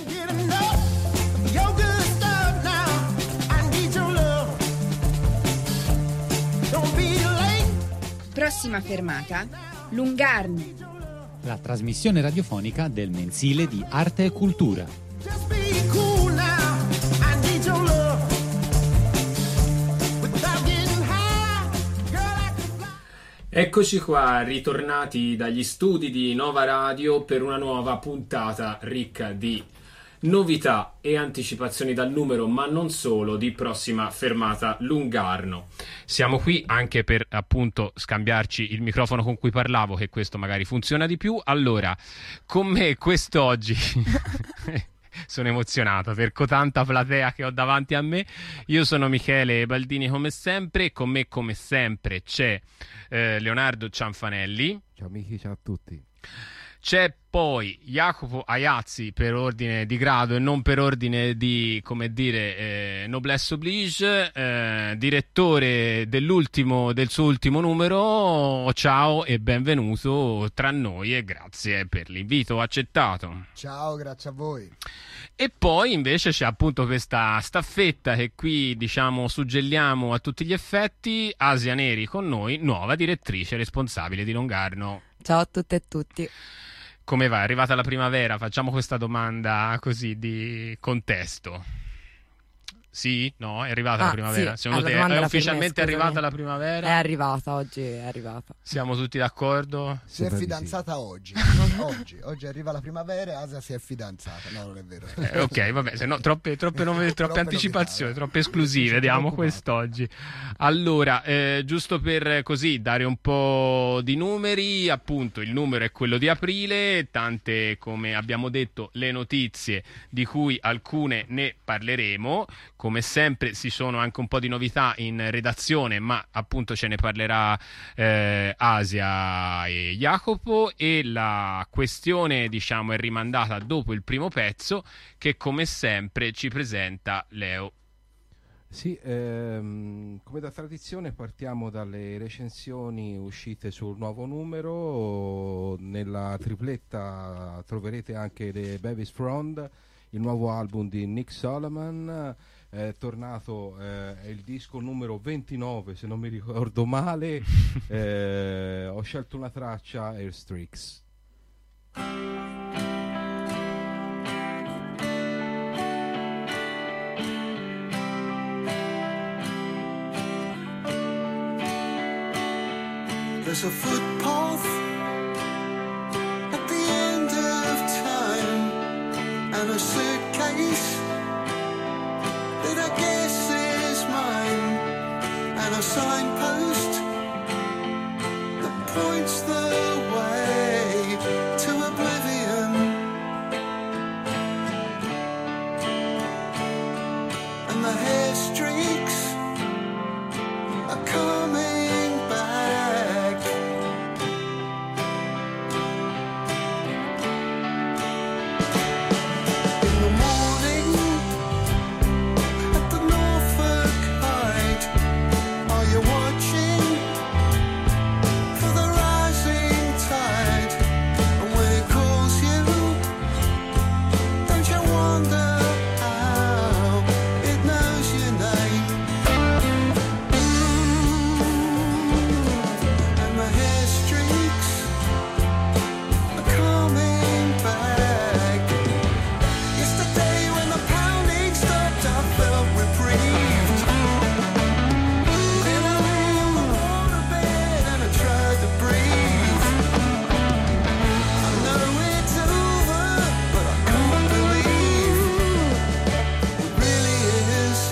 Prossima fermata, Lungarno. La trasmissione radiofonica del mensile di Arte e Cultura. Eccoci qua, ritornati dagli studi di Nova Radio per una nuova puntata ricca di novità e anticipazioni dal numero, ma non solo, di Prossima fermata Lungarno. Siamo qui anche per appunto scambiarci il microfono con cui parlavo, che questo magari funziona di più. Allora, con me quest'oggi sono emozionato per tanta platea che ho davanti a me. Io sono Michele Baldini come sempre, e con me come sempre c'è Leonardo Cianfanelli. Ciao amici, ciao a tutti. C'è poi Jacopo Aiazzi per ordine di grado e non per ordine di, come dire, noblesse oblige, direttore del suo ultimo numero. Ciao e benvenuto tra noi e grazie per l'invito accettato. Ciao, grazie a voi. E poi invece c'è appunto questa staffetta che qui diciamo suggelliamo a tutti gli effetti, Asia Neri con noi, nuova direttrice responsabile di Lungarno. Ciao a tutte e tutti. Come va? È arrivata la primavera? Facciamo questa domanda così di contesto. Sì? No? È arrivata la primavera? Sì, Secondo te è ufficialmente arrivata la primavera? È arrivata, oggi è arrivata. Siamo tutti d'accordo? Si è fidanzata oggi. Oggi arriva la primavera e Asia si è fidanzata. No, non è vero. Ok, vabbè, se no troppe anticipazioni, troppe esclusive diamo quest'oggi. Allora, giusto per così dare un po' di numeri, appunto il numero è quello di aprile, tante come abbiamo detto le notizie di cui alcune ne parleremo. Come sempre ci sono anche un po' di novità in redazione, ma appunto ce ne parlerà Asia e Jacopo, e la questione diciamo è rimandata dopo il primo pezzo che come sempre ci presenta Leo. Sì, come da tradizione partiamo dalle recensioni uscite sul nuovo numero. Nella tripletta troverete anche The Baby's Frond, il nuovo album di Nick Solomon. È tornato, è il disco numero 29 se non mi ricordo male. Ho scelto una traccia, Airstreaks. There's a footpath at the end of time and a suitcase that I guess is mine, and a signpost that points the way to oblivion, and the hair streaks are coming back. In the morning at the Norfolk Hyde, are you watching for the rising tide? And when it calls you, don't you wonder how it knows your name? And the hair streaks are coming back. Yesterday when the pounding stopped, I felt reprieved. Then I lay on the waterbed and I tried to breathe. I know it's over, but I can't believe it really is.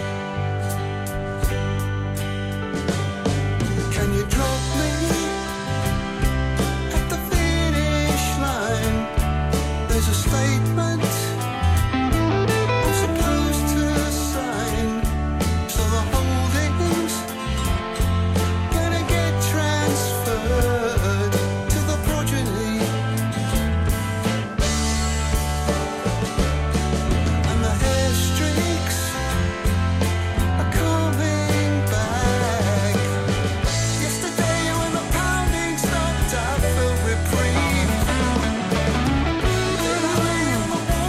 Can you drop me at the finish line? There's a statement I'm supposed to sign, so the holdings gonna get transferred to the progeny, and the hair streaks are coming back. Yesterday when the pounding stopped, I felt reprieved. Then I lay on the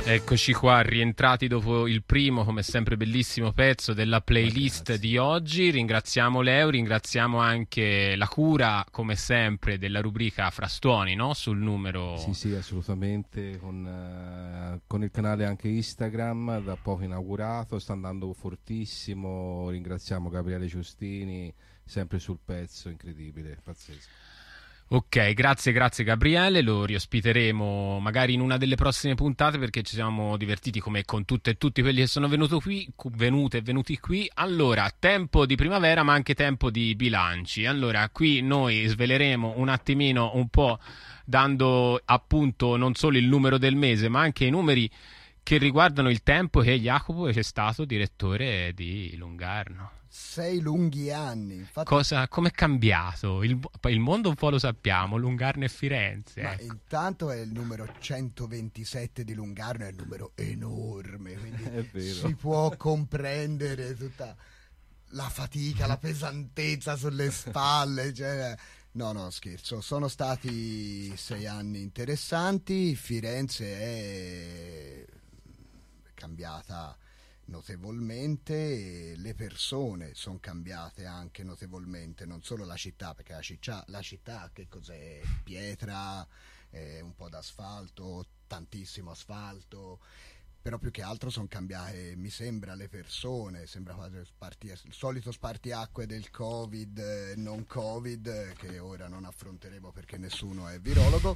Eccoci qua, rientrati dopo il primo, come sempre, bellissimo pezzo della playlist di oggi. Ringraziamo Leo, ringraziamo anche la cura, come sempre, della rubrica Frastuoni, no? Sul numero... Sì, assolutamente, con il canale anche Instagram, da poco inaugurato, sta andando fortissimo. Ringraziamo Gabriele Giustini, sempre sul pezzo, incredibile, pazzesco. Ok, grazie Gabriele, lo riospiteremo magari in una delle prossime puntate, perché ci siamo divertiti come con tutte e tutti quelli che sono venuti qui. Allora, tempo di primavera ma anche tempo di bilanci. Allora, qui noi sveleremo un attimino, un po', dando appunto non solo il numero del mese ma anche i numeri che riguardano il tempo che Jacopo è stato direttore di Lungarno. 6 lunghi anni. Infatti, Come è cambiato? Il mondo un po' lo sappiamo, Lungarno e Firenze. ma Ecco. intanto è il numero 127 di Lungarno, è un numero enorme, quindi È vero. si può comprendere tutta la fatica, la pesantezza sulle spalle. Cioè, no, scherzo. Sono stati 6 anni interessanti. Firenze è cambiata notevolmente, e le persone sono cambiate anche notevolmente, non solo la città, perché la città che cos'è? Pietra, un po' d'asfalto, tantissimo asfalto, però più che altro sono cambiate, mi sembra, le persone. Sembra quasi il solito spartiacque del Covid, non Covid, che ora non affronteremo perché nessuno è virologo.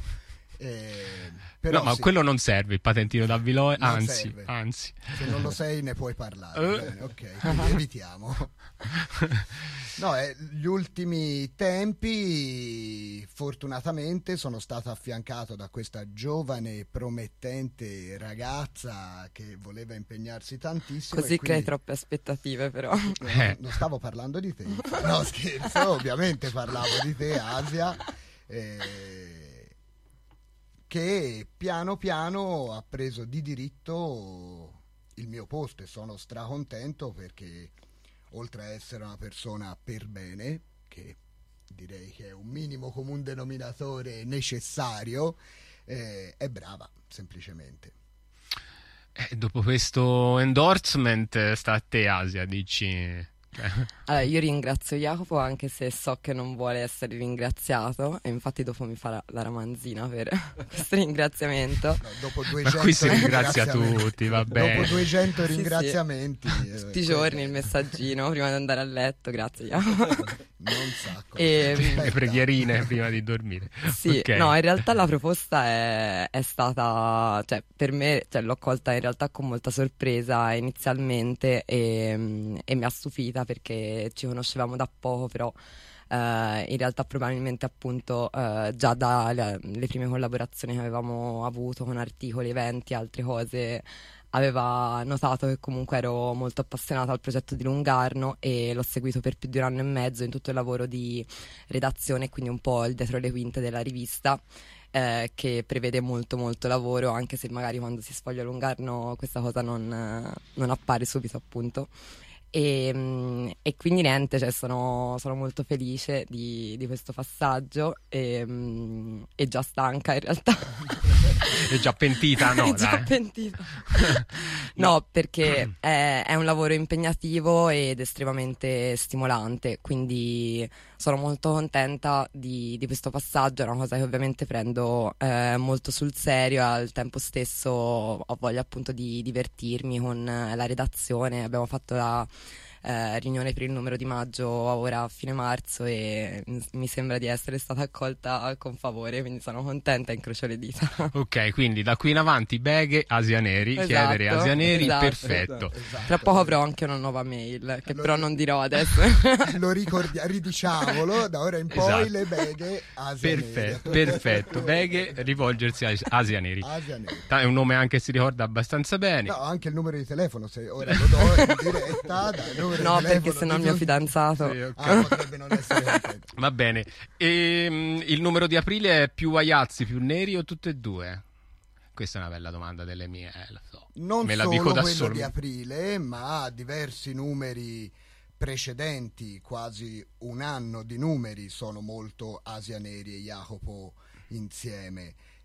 Però no, ma sì, quello non serve, il patentino da Viloi, non anzi, serve. anzi. Se non lo sei ne puoi parlare. Bene, ok, quindi evitiamo. No, gli ultimi tempi fortunatamente sono stato affiancato da questa giovane promettente ragazza che voleva impegnarsi tantissimo. Così e crei quindi troppe aspettative, però. non stavo parlando di te. No, scherzo, ovviamente parlavo di te, Asia. Che piano piano ha preso di diritto il mio posto, e sono stracontento perché, oltre a essere una persona per bene, che direi che è un minimo comune denominatore necessario, è brava, semplicemente. Dopo questo endorsement sta a te, Asia, dici... Allora, io ringrazio Jacopo, anche se so che non vuole essere ringraziato, e infatti dopo mi farà la ramanzina per questo ringraziamento. No, dopo Ma 200 qui si ringrazia ringraziamenti- tutti, va bene. Dopo 200 Sì, sì. ringraziamenti. Tutti i giorni il messaggino prima di andare a letto, grazie Jacopo. Non sacco. Le preghierine prima di dormire. Sì, Ok. no, in realtà la proposta è stata, cioè per me, cioè, l'ho colta in realtà con molta sorpresa inizialmente, e mi ha stupita perché ci conoscevamo da poco, però in realtà probabilmente appunto già dalle prime collaborazioni che avevamo avuto con articoli, eventi, altre cose, aveva notato che comunque ero molto appassionata al progetto di Lungarno, e l'ho seguito per più di 1 anno e mezzo in tutto il lavoro di redazione, quindi un po' il dietro le quinte della rivista, che prevede molto molto lavoro, anche se magari quando si sfoglia Lungarno questa cosa non appare subito, appunto. E quindi niente, cioè sono molto felice di questo passaggio, e già stanca in realtà. È già pentita, no? È già dai. pentita. No, perché è un lavoro impegnativo ed estremamente stimolante, quindi sono molto contenta di questo passaggio. È una cosa che ovviamente prendo molto sul serio, e al tempo stesso ho voglia appunto di divertirmi con la redazione. Abbiamo fatto la riunione per il numero di maggio ora a fine marzo, e mi sembra di essere stata accolta con favore, quindi sono contenta e incrocio le dita. Ok, quindi da qui in avanti beghe Asianeri, Esatto, chiedere Asianeri, esatto. perfetto. Esatto. Tra poco avrò anche una nuova mail, che Lo- però non dirò adesso. Lo ridiciamolo, da ora in poi Esatto. le beghe Asia Perfetto, Neri. perfetto. Beghe, rivolgersi a Asianeri. Asia Neri. È un nome anche si ricorda abbastanza bene. No, anche il numero di telefono, se ora lo do in diretta, dai, il numero di No, telefono perché sennò il mio di- fidanzato. Sì, ok. potrebbe non essere contento. Va bene. Il numero di aprile è più aiazzi, più neri o tutte e due? Questa è una bella domanda delle mie, lo so. Non Me la solo dico da quello solo. di aprile, ma diversi numeri precedenti, quasi 1 anno di numeri, sono molto Asia Neri e Jacopo insieme.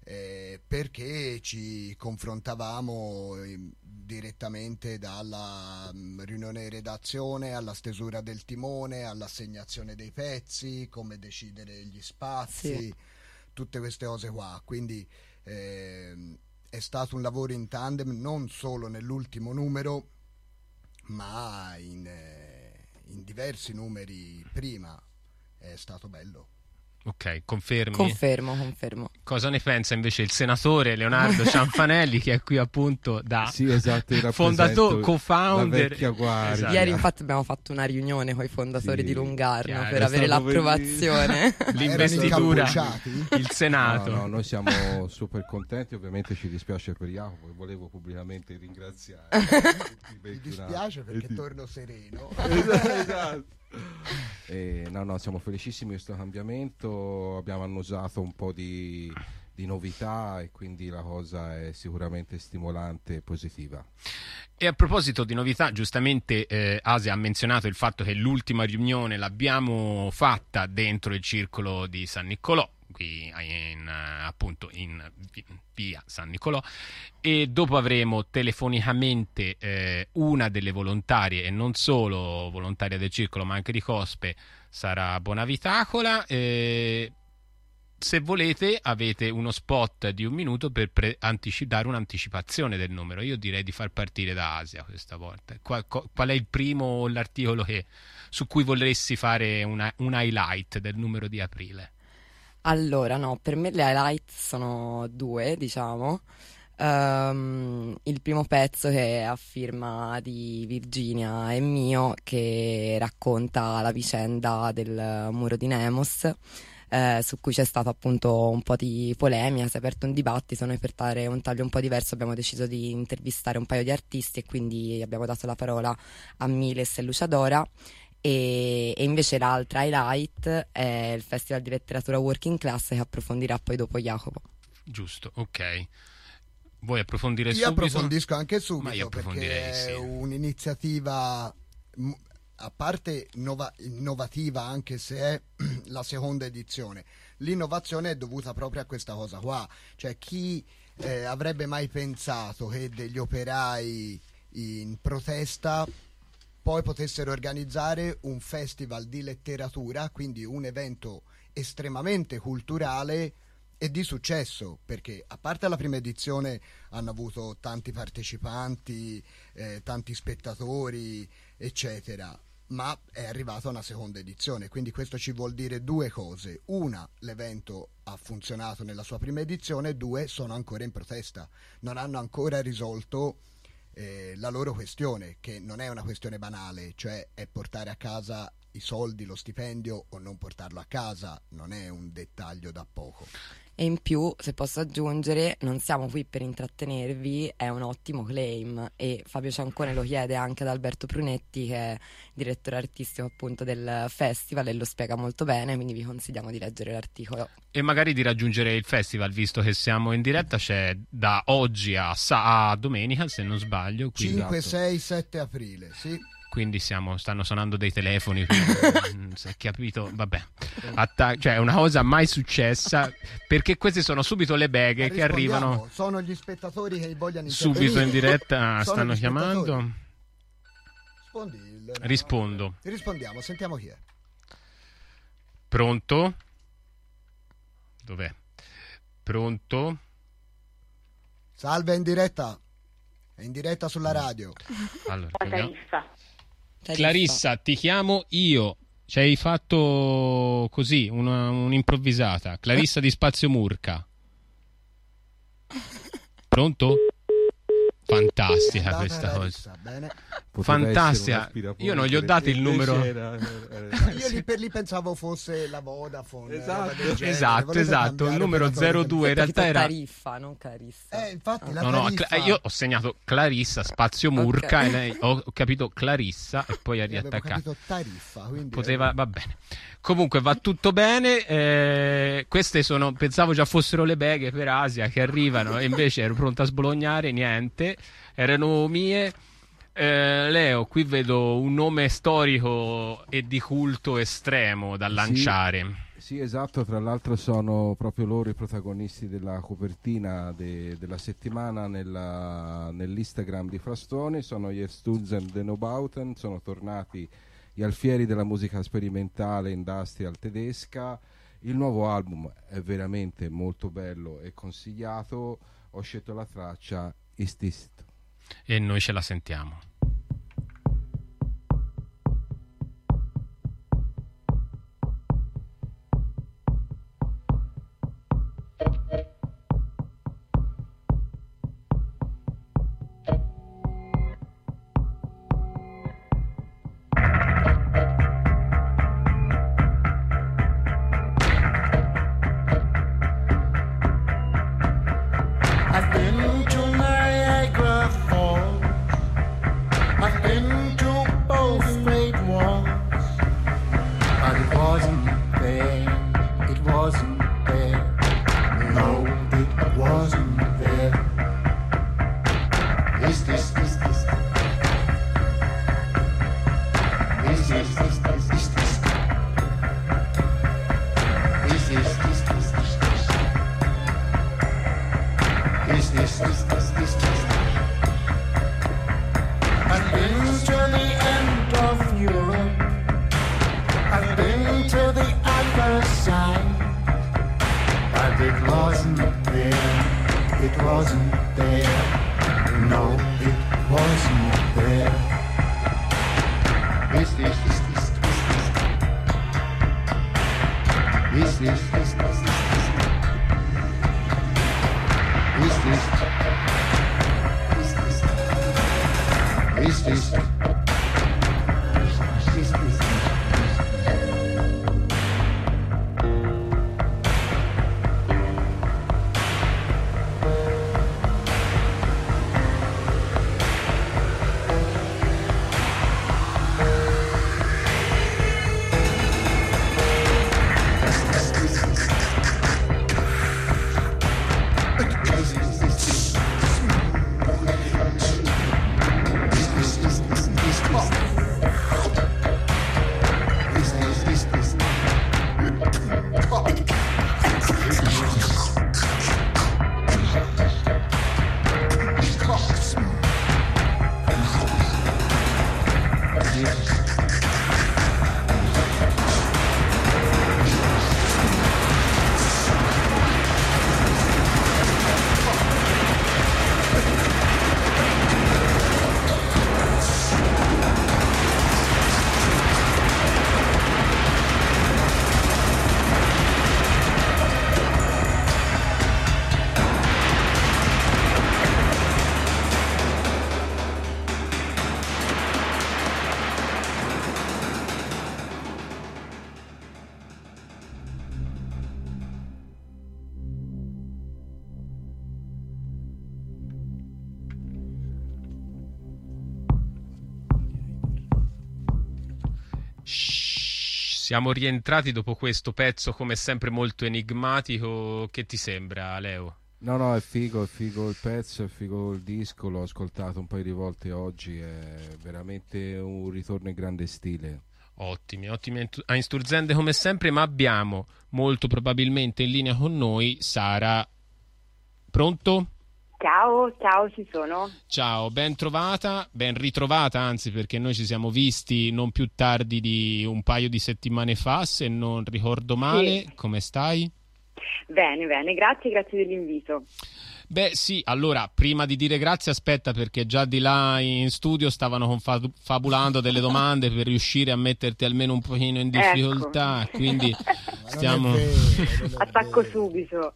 perché ci confrontavamo direttamente dalla riunione di redazione alla stesura del timone, all'assegnazione dei pezzi, come decidere gli spazi, tutte queste cose qua. Quindi è stato un lavoro in tandem non solo nell'ultimo numero, ma in diversi numeri prima. È stato bello. Ok, confermi? Confermo. Cosa ne pensa invece il senatore Leonardo Cianfanelli, che è qui appunto da Sì, esatto, io fondatore, rappresento co-founder. la vecchia guardia. Esatto. Ieri infatti abbiamo fatto una riunione con i fondatori Sì, di Lungarno chiaro, per è avere stato l'approvazione. L'investitura, Erano incappucciati? il Senato. No, noi siamo super contenti, ovviamente ci dispiace per Jacopo e volevo pubblicamente ringraziare. Mi dispiace perché torno sereno. Esatto. No, siamo felicissimi di questo cambiamento, abbiamo annusato un po' di novità e quindi la cosa è sicuramente stimolante e positiva. E a proposito di novità, giustamente Asia ha menzionato il fatto che l'ultima riunione l'abbiamo fatta dentro il circolo di San Niccolò, qui appunto in via San Niccolò, e dopo avremo telefonicamente una delle volontarie, e non solo volontaria del circolo ma anche di Cospe, Sara Bonavitacola. Se volete avete uno spot di 1 minuto per dare un'anticipazione del numero. Io direi di far partire da Asia questa volta. Qual è il primo l'articolo su cui vorresti fare un highlight del numero di aprile? Allora, no, per me le highlight sono 2, diciamo. Il primo pezzo, che è a firma di Virginia e mio, che racconta la vicenda del muro di Nemos, su cui c'è stato appunto un po' di polemica, si è aperto un dibattito. Noi, per dare un taglio un po' diverso, abbiamo deciso di intervistare un paio di artisti e quindi abbiamo dato la parola a Miles e Luciadora. E invece l'altra highlight è il Festival di Letteratura Working Class, che approfondirà poi dopo Jacopo. Giusto, ok. Vuoi approfondire Io subito? approfondisco anche Ma subito, io perché approfondirei, è sì. un'iniziativa a parte innovativa, anche se è la seconda edizione. L'innovazione è dovuta proprio a questa cosa qua, cioè chi avrebbe mai pensato che degli operai in protesta poi potessero organizzare un festival di letteratura, quindi un evento estremamente culturale e di successo, perché a parte la prima edizione hanno avuto tanti partecipanti, tanti spettatori, eccetera, ma è arrivata una seconda edizione, quindi questo ci vuol dire 2 cose: una, l'evento ha funzionato nella sua prima edizione; 2, sono ancora in protesta, non hanno ancora risolto la loro questione, che non è una questione banale, cioè è portare a casa i soldi, lo stipendio, o non portarlo a casa, non è un dettaglio da poco. E in più, se posso aggiungere, non siamo qui per intrattenervi, è un ottimo claim, e Fabio Ciancone lo chiede anche ad Alberto Prunetti, che è direttore artistico appunto del festival, e lo spiega molto bene, quindi vi consigliamo di leggere l'articolo. E magari di raggiungere il festival, visto che siamo in diretta. C'è da oggi a domenica, se non sbaglio, quindi, 5, 6, 7 aprile, sì. quindi stanno suonando dei telefoni, quindi, non si è capito, vabbè. Cioè è una cosa mai successa, perché queste sono subito le beghe che arrivano Sono gli spettatori che vogliono subito in diretta. Sono Stanno gli chiamando. Rispondo. Rispondiamo, sentiamo chi è. Pronto? Dov'è? Pronto? Salve, è in diretta. È in diretta sulla radio. Allora, Tariffa. Clarissa, ti chiamo io. Ci hai fatto così un'improvvisata. Clarissa di Spazio Murca. Pronto? Fantastica questa cosa. Bene. Fantastica. Io non gli ho dato il numero. Io lì per lì pensavo fosse la Vodafone. roba del genere. Esatto. Il Volete numero cambiare 02 in realtà era. Tariffa, non Clarissa. Infatti la No, tariffa. io ho segnato Clarissa Spazio Murca, Ok. e lei ho capito Clarissa e poi ha Io avevo riattaccato. capito tariffa, quindi Poteva, va bene. Comunque va tutto bene. Queste pensavo già fossero le beghe per Asia che arrivano, e invece ero pronto a sbolognare, niente, erano mie. Leo, qui vedo un nome storico e di culto estremo da lanciare. Sì, esatto, tra l'altro sono proprio loro i protagonisti della copertina della settimana nell'Instagram di Frastoni, sono gli Sturzen de Nobauten, sono tornati gli alfieri della musica sperimentale industrial tedesca. Il nuovo album è veramente molto bello e consigliato, ho scelto la traccia Ist Ist. E noi ce la sentiamo. I've been to Niagara Falls. I've been to both great walls. But it wasn't there. It wasn't there. No, it wasn't there. Is this? Is this? Is this? Is this? Is this? Is this? Is this? Is this, is this, is this? I've been to the end of Europe. I've been to the other side. But it wasn't there. It wasn't there. No, it wasn't there. Is this, is this, is this? Is this, is this, is this? Is this? Is this? Is this? Is this? Siamo rientrati dopo questo pezzo come sempre molto enigmatico. Che ti sembra, Leo? No, è figo il pezzo, è figo il disco, l'ho ascoltato un paio di volte oggi, è veramente un ritorno in grande stile. Ottimi Einsturzende come sempre, ma abbiamo molto probabilmente in linea con noi Sara. Pronto? Ciao, ci sono. Ciao, ben ritrovata, anzi, perché noi ci siamo visti non più tardi di un paio di settimane fa, se non ricordo male. Sì. Come stai? Bene, grazie dell'invito. Beh sì, allora prima di dire grazie aspetta, perché già di là in studio stavano confabulando delle domande per riuscire a metterti almeno un pochino in difficoltà, ecco. Quindi stiamo... Attacco subito.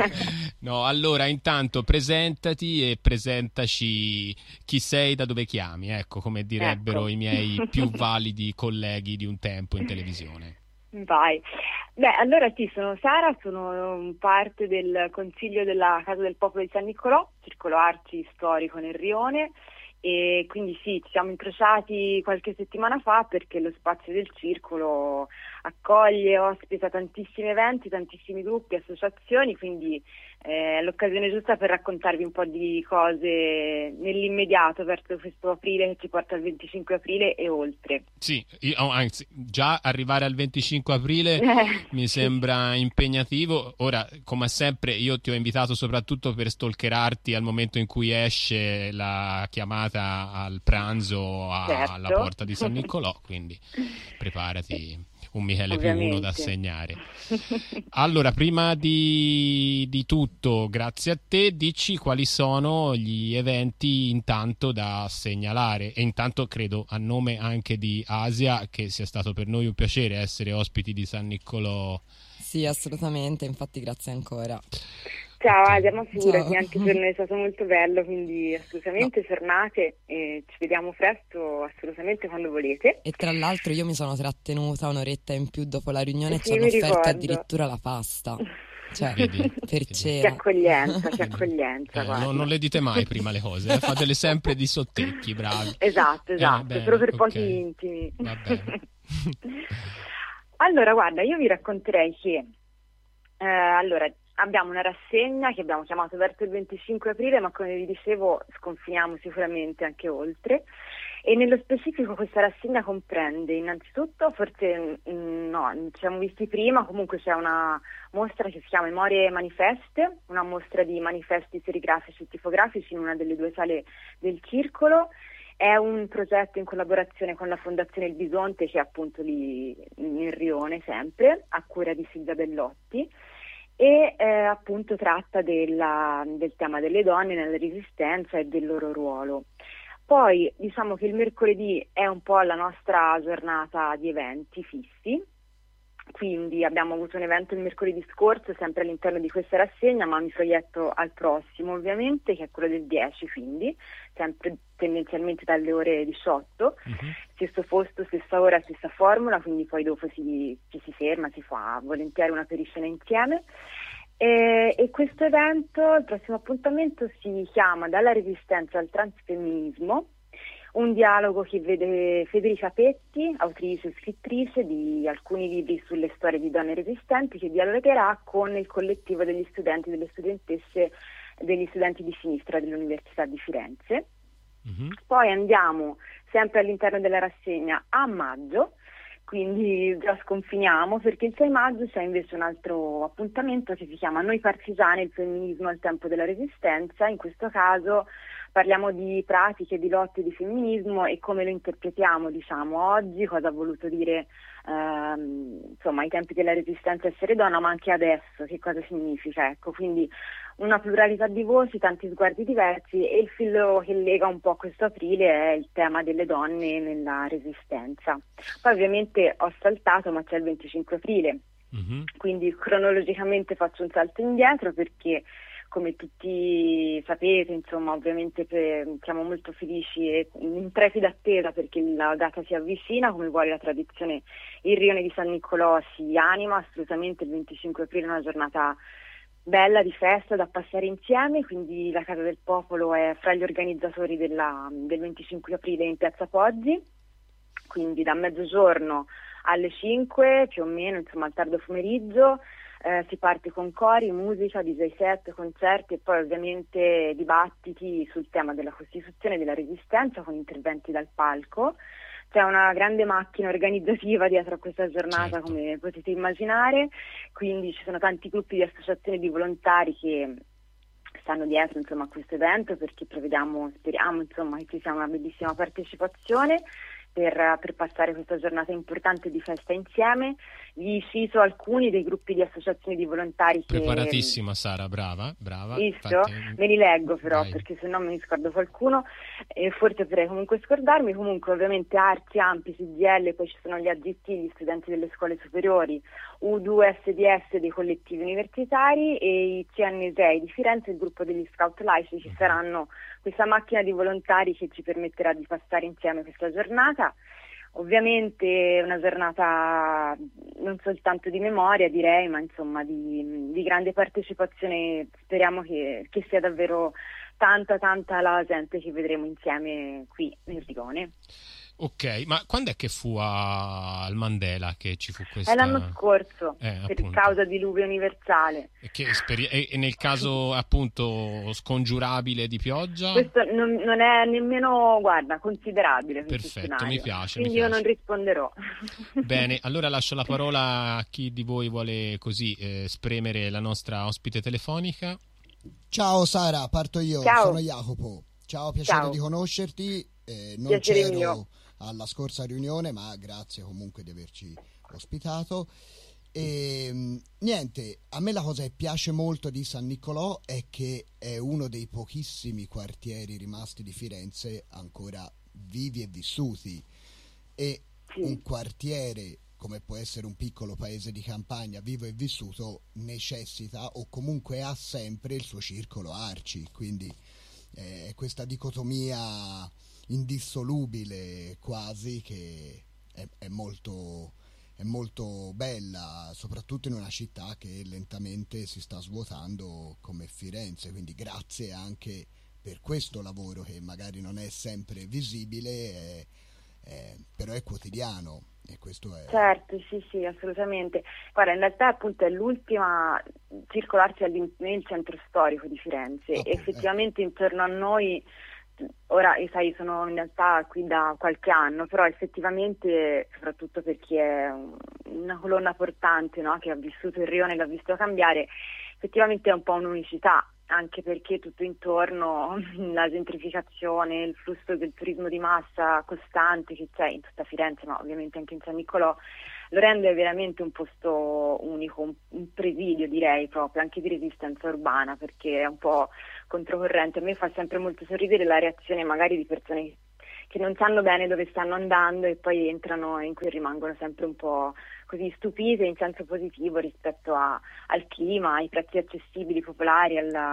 No, allora intanto presentati e presentaci chi sei, da dove chiami, ecco, come direbbero i miei più validi colleghi di un tempo in televisione. Vai. Beh, allora sì, sono Sara, sono parte del consiglio della Casa del Popolo di San Niccolò, circolo arci storico nel Rione, e quindi sì, ci siamo incrociati qualche settimana fa perché lo spazio del circolo accoglie, ospita tantissimi eventi, tantissimi gruppi, associazioni, quindi è l'occasione giusta per raccontarvi un po' di cose nell'immediato verso questo aprile che ci porta al 25 aprile e oltre. Sì, anzi, già arrivare al 25 aprile mi sembra impegnativo. Ora, come sempre, io ti ho invitato soprattutto per stalkerarti al momento in cui esce la chiamata al pranzo alla porta di San Niccolò, quindi preparati un Michele Ovviamente. +1 da assegnare. Allora, prima di tutto, grazie a te, dici quali sono gli eventi intanto da segnalare, e intanto credo a nome anche di Asia che sia stato per noi un piacere essere ospiti di San Niccolò. Sì, assolutamente, infatti grazie ancora. Ciao Asia, ma figurati, Ciao. anche per noi è stato molto bello, quindi assolutamente fermate e ci vediamo presto, assolutamente quando volete. E tra l'altro io mi sono trattenuta un'oretta in più dopo la riunione e Sì, ci hanno mi offerto ricordo. addirittura la pasta. Cioè, Vedi? per Che cena. accoglienza, che accoglienza, guarda. Non le dite mai prima le cose, fatele sempre di sottecchi, bravi. Esatto, bene, solo per ok. pochi intimi. Va bene. Allora, guarda, io vi racconterei che allora abbiamo una rassegna che abbiamo chiamato verso il 25 aprile, ma come vi dicevo sconfiniamo sicuramente anche oltre. E nello specifico questa rassegna comprende innanzitutto, forse no, ci siamo visti prima, comunque c'è una mostra che si chiama Memorie Manifeste, una mostra di manifesti serigrafici e tipografici in una delle due sale del circolo. È un progetto in collaborazione con la Fondazione Il Bisonte, che è appunto lì in Rione sempre, a cura di Silvia Bellotti, e appunto tratta del tema delle donne nella resistenza e del loro ruolo. Poi diciamo che il mercoledì è un po' la nostra giornata di eventi fissi, quindi abbiamo avuto un evento il mercoledì scorso sempre all'interno di questa rassegna, ma mi proietto al prossimo ovviamente, che è quello del 10, quindi sempre tendenzialmente dalle ore 18, stesso posto, stessa ora, stessa formula, quindi poi dopo ci si ferma, si fa volentieri una periscena insieme. E questo evento, il prossimo appuntamento, si chiama Dalla resistenza al transfemminismo, un dialogo che vede Federica Petti, autrice e scrittrice di alcuni libri sulle storie di donne resistenti, che dialogherà con il collettivo degli studenti e delle studentesse degli studenti di sinistra dell'Università di Firenze. Poi andiamo sempre all'interno della rassegna a maggio, quindi già sconfiniamo, perché il 6 maggio c'è invece un altro appuntamento che si chiama Noi partigiane, il femminismo al tempo della resistenza. In questo caso parliamo di pratiche, di lotte di femminismo e come lo interpretiamo, diciamo, oggi, cosa ha voluto dire insomma ai tempi della resistenza essere donna, ma anche adesso, che cosa significa, ecco. Quindi una pluralità di voci, tanti sguardi diversi, e il filo che lega un po' questo aprile è il tema delle donne nella resistenza. Poi ovviamente ho saltato, ma c'è il 25 aprile, quindi cronologicamente faccio un salto indietro perché, come tutti sapete, insomma, ovviamente siamo molto felici e in trepida attesa perché la data si avvicina, come vuole la tradizione. Il rione di San Niccolò si anima assolutamente, il 25 aprile è una giornata bella di festa da passare insieme, quindi la Casa del Popolo è fra gli organizzatori del 25 aprile in Piazza Poggi, quindi da mezzogiorno alle 5 più o meno, insomma al tardo pomeriggio. Si parte con cori, musica, DJ set, concerti e poi ovviamente dibattiti sul tema della Costituzione e della Resistenza con interventi dal palco. C'è una grande macchina organizzativa dietro a questa giornata, certo, come potete immaginare, quindi ci sono tanti gruppi di associazioni di volontari che stanno dietro, insomma, a questo evento, perché speriamo, insomma, che ci sia una bellissima partecipazione per passare questa giornata importante di festa insieme. Vi cito alcuni dei gruppi di associazioni di volontari che... Preparatissima Sara, brava. Visto? Infatti... Me li leggo però, Vai. perché se no me ne scordo qualcuno e forse potrei comunque scordarmi. Comunque ovviamente Arti, Ampi, CGL, poi ci sono gli AGT, gli studenti delle scuole superiori, U2, SDS dei collettivi universitari e i CNSEI di Firenze, il gruppo degli scout laici. Ci saranno questa macchina di volontari che ci permetterà di passare insieme questa giornata. Ovviamente una giornata non soltanto di memoria, direi, ma insomma di grande partecipazione. Speriamo che sia davvero tanta la gente che vedremo insieme qui nel Rigone. Ok, ma quando è che fu al Mandela che ci fu questa... È l'anno scorso, per appunto. causa diluvio universale. E nel caso appunto scongiurabile di pioggia? Questo non è nemmeno, guarda, considerabile. Perfetto, mi piace. Quindi io non risponderò. Bene, allora lascio la parola a chi di voi vuole così spremere la nostra ospite telefonica. Ciao Sara, parto io, Ciao. sono Jacopo. Ciao, piacere Ciao. di conoscerti. Non Piacere c'ero mio. alla scorsa riunione, ma grazie comunque di averci ospitato. E niente, a me la cosa che piace molto di San Niccolò è che è uno dei pochissimi quartieri rimasti di Firenze ancora vivi e vissuti, e un quartiere come può essere un piccolo paese di campagna vivo e vissuto necessita o comunque ha sempre il suo circolo Arci, quindi questa dicotomia indissolubile quasi che è molto bella, soprattutto in una città che lentamente si sta svuotando come Firenze, quindi grazie anche per questo lavoro che magari non è sempre visibile, però è quotidiano. E questo è... Certo, sì, assolutamente. Guarda, in realtà appunto è l'ultima circolarsi nel centro storico di Firenze. Effettivamente intorno a noi, ora sai, sono in realtà qui da qualche anno, però effettivamente, soprattutto per chi è una colonna portante, no, che ha vissuto il Rione e l'ha visto cambiare, effettivamente è un po' un'unicità, anche perché tutto intorno la gentrificazione, il flusso del turismo di massa costante che c'è in tutta Firenze, ma ovviamente anche in San Niccolò, lo rende veramente un posto unico, un presidio direi proprio, anche di resistenza urbana, perché è un po' controcorrente. A me fa sempre molto sorridere la reazione magari di persone che non sanno bene dove stanno andando e poi entrano in cui rimangono sempre un po' così stupite in senso positivo rispetto al clima, ai prezzi accessibili, popolari,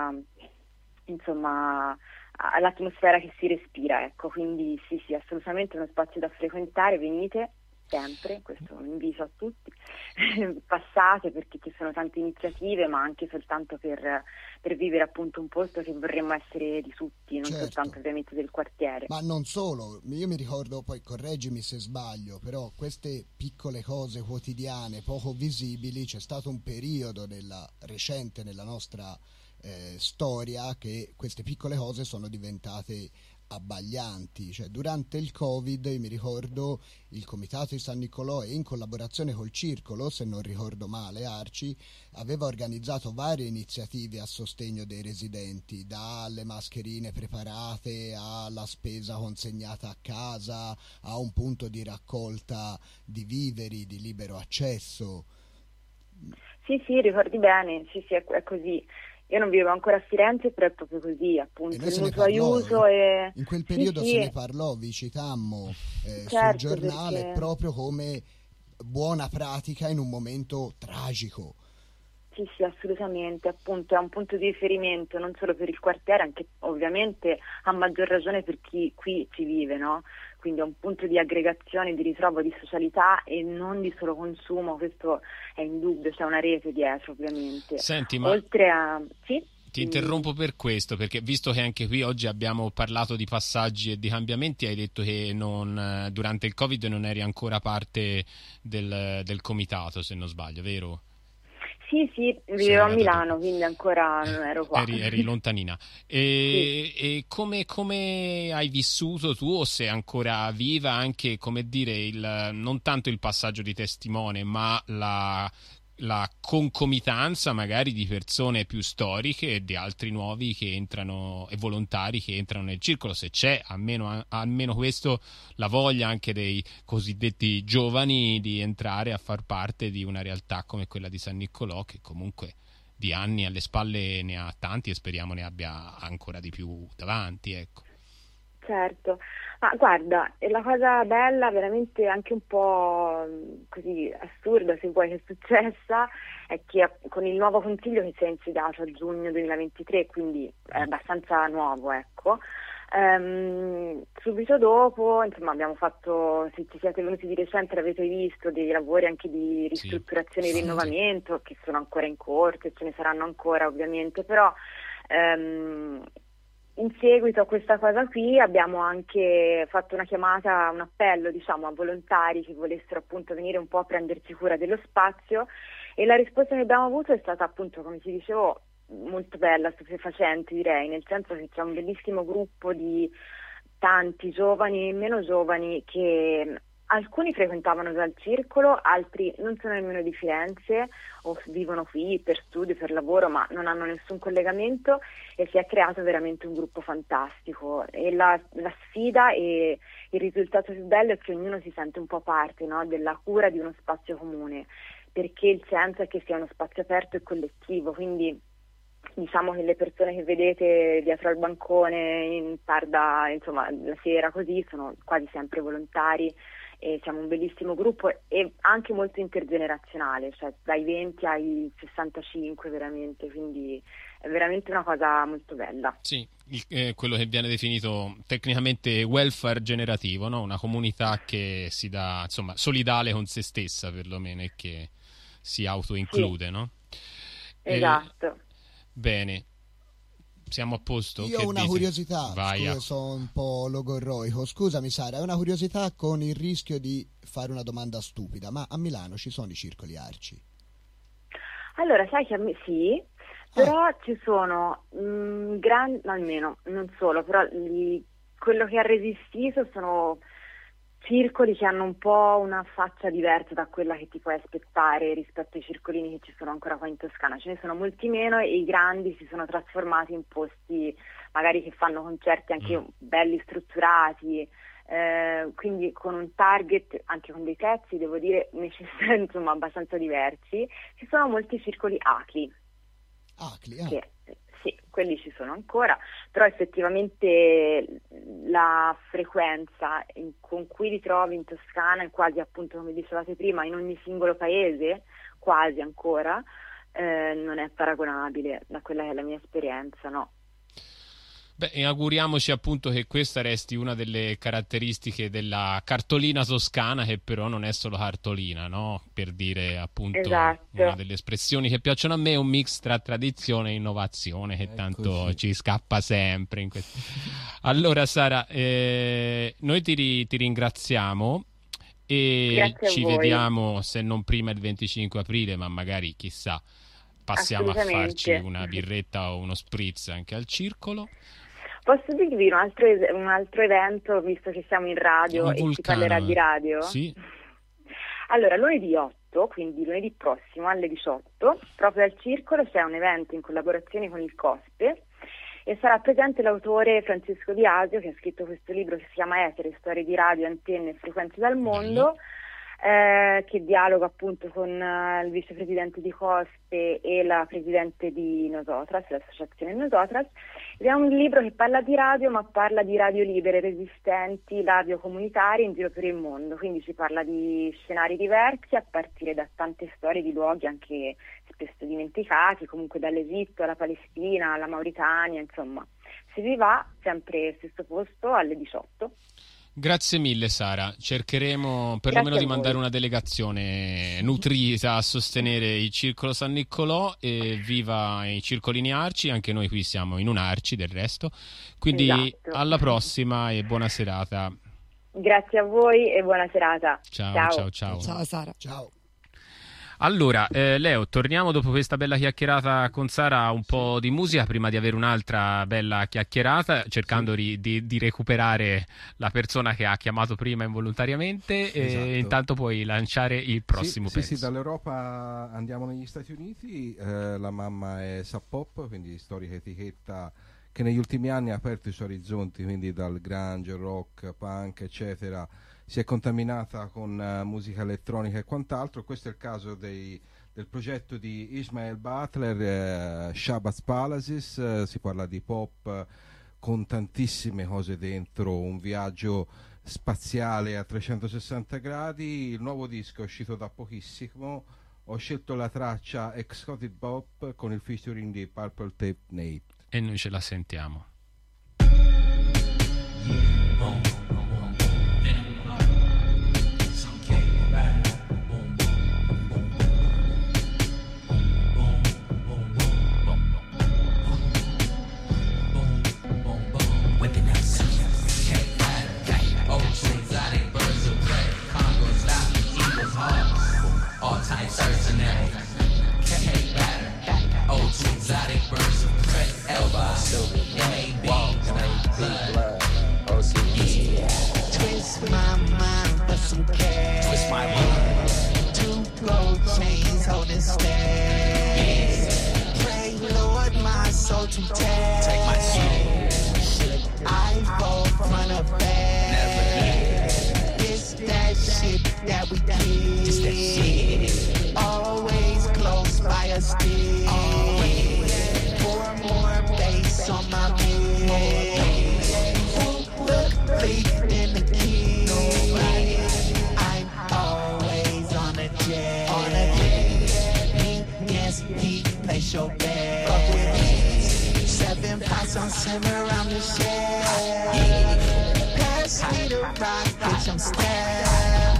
insomma, all'atmosfera che si respira, ecco. Quindi sì, assolutamente uno spazio da frequentare, venite sempre, questo è un invito a tutti, passate perché ci sono tante iniziative, ma anche soltanto per vivere appunto un posto che vorremmo essere di tutti, non soltanto ovviamente del quartiere. Ma non solo, io mi ricordo, poi correggimi se sbaglio, però queste piccole cose quotidiane, poco visibili, c'è stato un periodo recente nella nostra storia che queste piccole cose sono diventate abbaglianti, cioè durante il Covid io mi ricordo il comitato di San Niccolò in collaborazione col circolo, se non ricordo male, Arci aveva organizzato varie iniziative a sostegno dei residenti, dalle mascherine preparate alla spesa consegnata a casa a un punto di raccolta di viveri di libero accesso. Sì, ricordi bene, sì, è così. Io non vivevo ancora a Firenze, però è proprio così, appunto, il mutuo aiuto e... In quel periodo se ne parlò, vi citammo sul giornale, perché... proprio come buona pratica in un momento tragico. Sì, assolutamente, appunto è un punto di riferimento non solo per il quartiere, anche ovviamente a maggior ragione per chi qui ci vive, no? Quindi è un punto di aggregazione, di ritrovo, di socialità e non di solo consumo, questo è indubbio, c'è una rete dietro ovviamente. Senti, ma... Oltre a... Sì? Ti interrompo per questo, perché visto che anche qui oggi abbiamo parlato di passaggi e di cambiamenti, hai detto che durante il Covid non eri ancora parte del comitato, se non sbaglio, vero? Sì, vivevo a Milano, quindi ancora non ero qua. Eri lontanina. E come hai vissuto tu, o sei ancora viva, anche, come dire, non tanto il passaggio di testimone, ma la concomitanza magari di persone più storiche e di altri nuovi che entrano e volontari che entrano nel circolo, se c'è almeno questo, la voglia anche dei cosiddetti giovani di entrare a far parte di una realtà come quella di San Niccolò, che comunque di anni alle spalle ne ha tanti e speriamo ne abbia ancora di più davanti, ecco. Certo, ma guarda, la cosa bella, veramente anche un po' così assurda se vuoi che è successa, è che con il nuovo consiglio che si è insediato a giugno 2023, quindi è abbastanza nuovo, ecco, subito dopo, insomma, abbiamo fatto, se ci siete venuti di recente l'avete visto, dei lavori anche di ristrutturazione e rinnovamento che sono ancora in corso e ce ne saranno ancora ovviamente, però in seguito a questa cosa qui abbiamo anche fatto una chiamata, un appello diciamo a volontari che volessero appunto venire un po' a prendersi cura dello spazio, e la risposta che abbiamo avuto è stata appunto, come ti dicevo, molto bella, stupefacente direi, nel senso che c'è un bellissimo gruppo di tanti giovani e meno giovani che alcuni frequentavano già il circolo, altri non sono nemmeno di Firenze o vivono qui per studio, per lavoro, ma non hanno nessun collegamento, e si è creato veramente un gruppo fantastico. E la sfida e il risultato più bello è che ognuno si sente un po' parte, no, della cura di uno spazio comune, perché il senso è che sia uno spazio aperto e collettivo, quindi diciamo che le persone che vedete dietro al bancone in tarda, insomma, la sera così, sono quasi sempre volontari, e siamo un bellissimo gruppo e anche molto intergenerazionale, cioè dai 20 ai 65 veramente, quindi è veramente una cosa molto bella. Sì, quello che viene definito tecnicamente welfare generativo, no? Una comunità che si dà, insomma, solidale con se stessa perlomeno, e che si auto-include, sì. No? Esatto. Bene. Siamo a posto? Io ho una curiosità, Vai. Sono un po' logorroico. Scusami Sara, è una curiosità con il rischio di fare una domanda stupida, ma a Milano ci sono i circoli arci? Allora, sai che a me sì, però ci sono almeno, non solo, però quello che ha resistito sono circoli che hanno un po' una faccia diversa da quella che ti puoi aspettare rispetto ai circolini che ci sono ancora qua in Toscana. Ce ne sono molti meno e i grandi si sono trasformati in posti magari che fanno concerti anche belli strutturati, quindi con un target, anche con dei prezzi, devo dire, necessari, insomma, abbastanza diversi. Ci sono molti circoli ACLI. Che, sì, quelli ci sono ancora, però effettivamente la frequenza con cui li trovi in Toscana è quasi, appunto, come dicevate prima, in ogni singolo paese, quasi ancora, non è paragonabile da quella che è la mia esperienza, no? Beh, e auguriamoci appunto che questa resti una delle caratteristiche della cartolina toscana, che però non è solo cartolina, no? Per dire appunto, esatto, una delle espressioni che piacciono a me è un mix tra tradizione e innovazione, che tanto così ci scappa sempre in questo. Allora Sara, noi ti ringraziamo e ci vediamo, se non prima il 25 aprile, ma magari chissà, passiamo a farci una birretta o uno spritz anche al circolo. Posso dirvi un altro evento, visto che siamo in radio e si parlerà di radio? Sì. Allora, lunedì 8, quindi lunedì prossimo alle 18, proprio al circolo c'è un evento in collaborazione con il COSPE e sarà presente l'autore Francesco Di Asio, che ha scritto questo libro che si chiama Etere, storie di radio, antenne e frequenze dal mondo. Che dialoga appunto con il vicepresidente di COSPE e la presidente di Nosotras, l'associazione Nosotras, ed è un libro che parla di radio, ma parla di radio libere, resistenti, radio comunitarie in giro per il mondo, quindi si parla di scenari diversi a partire da tante storie di luoghi anche spesso dimenticati, comunque dall'Egitto alla Palestina, alla Mauritania, insomma, si va sempre stesso posto alle 18. Grazie mille Sara, cercheremo perlomeno di mandare una delegazione nutrita a sostenere il Circolo San Niccolò, e viva i circolini arci, anche noi qui siamo in un arci del resto, quindi esatto. Alla prossima e buona serata. Grazie a voi e buona serata. Ciao. Ciao Sara. Ciao. Allora, Leo, torniamo dopo questa bella chiacchierata con Sara un po' di musica, prima di avere un'altra bella chiacchierata, cercando di recuperare la persona che ha chiamato prima involontariamente. Esatto. E intanto puoi lanciare il prossimo pezzo. Sì, dall'Europa andiamo negli Stati Uniti. La mamma è Sub Pop, quindi storica etichetta che negli ultimi anni ha aperto i suoi orizzonti, quindi dal grunge, rock, punk, eccetera. Si è contaminata con musica elettronica e quant'altro. Questo è il caso del progetto di Ismael Butler, Shabbat Palaces. Si parla di pop con tantissime cose dentro, un viaggio spaziale a 360 gradi. Il nuovo disco è uscito da pochissimo. Ho scelto la traccia Exotic Pop con il featuring di Purple Tape Nate. E noi ce la sentiamo. told to stay. Pray, Lord, my soul to take. Take my soul. Should I fall from a bed? It's that shit that we did. It's that shit. Always close by a stick. Pour more bass on my bed. Look, leaf in the key. I'm always on a jet. On a jet. Me against heat, place your bet. Fuck with me. 7 pots on simmer around the shed. Pass me the rock, bitch, I'm stabbed.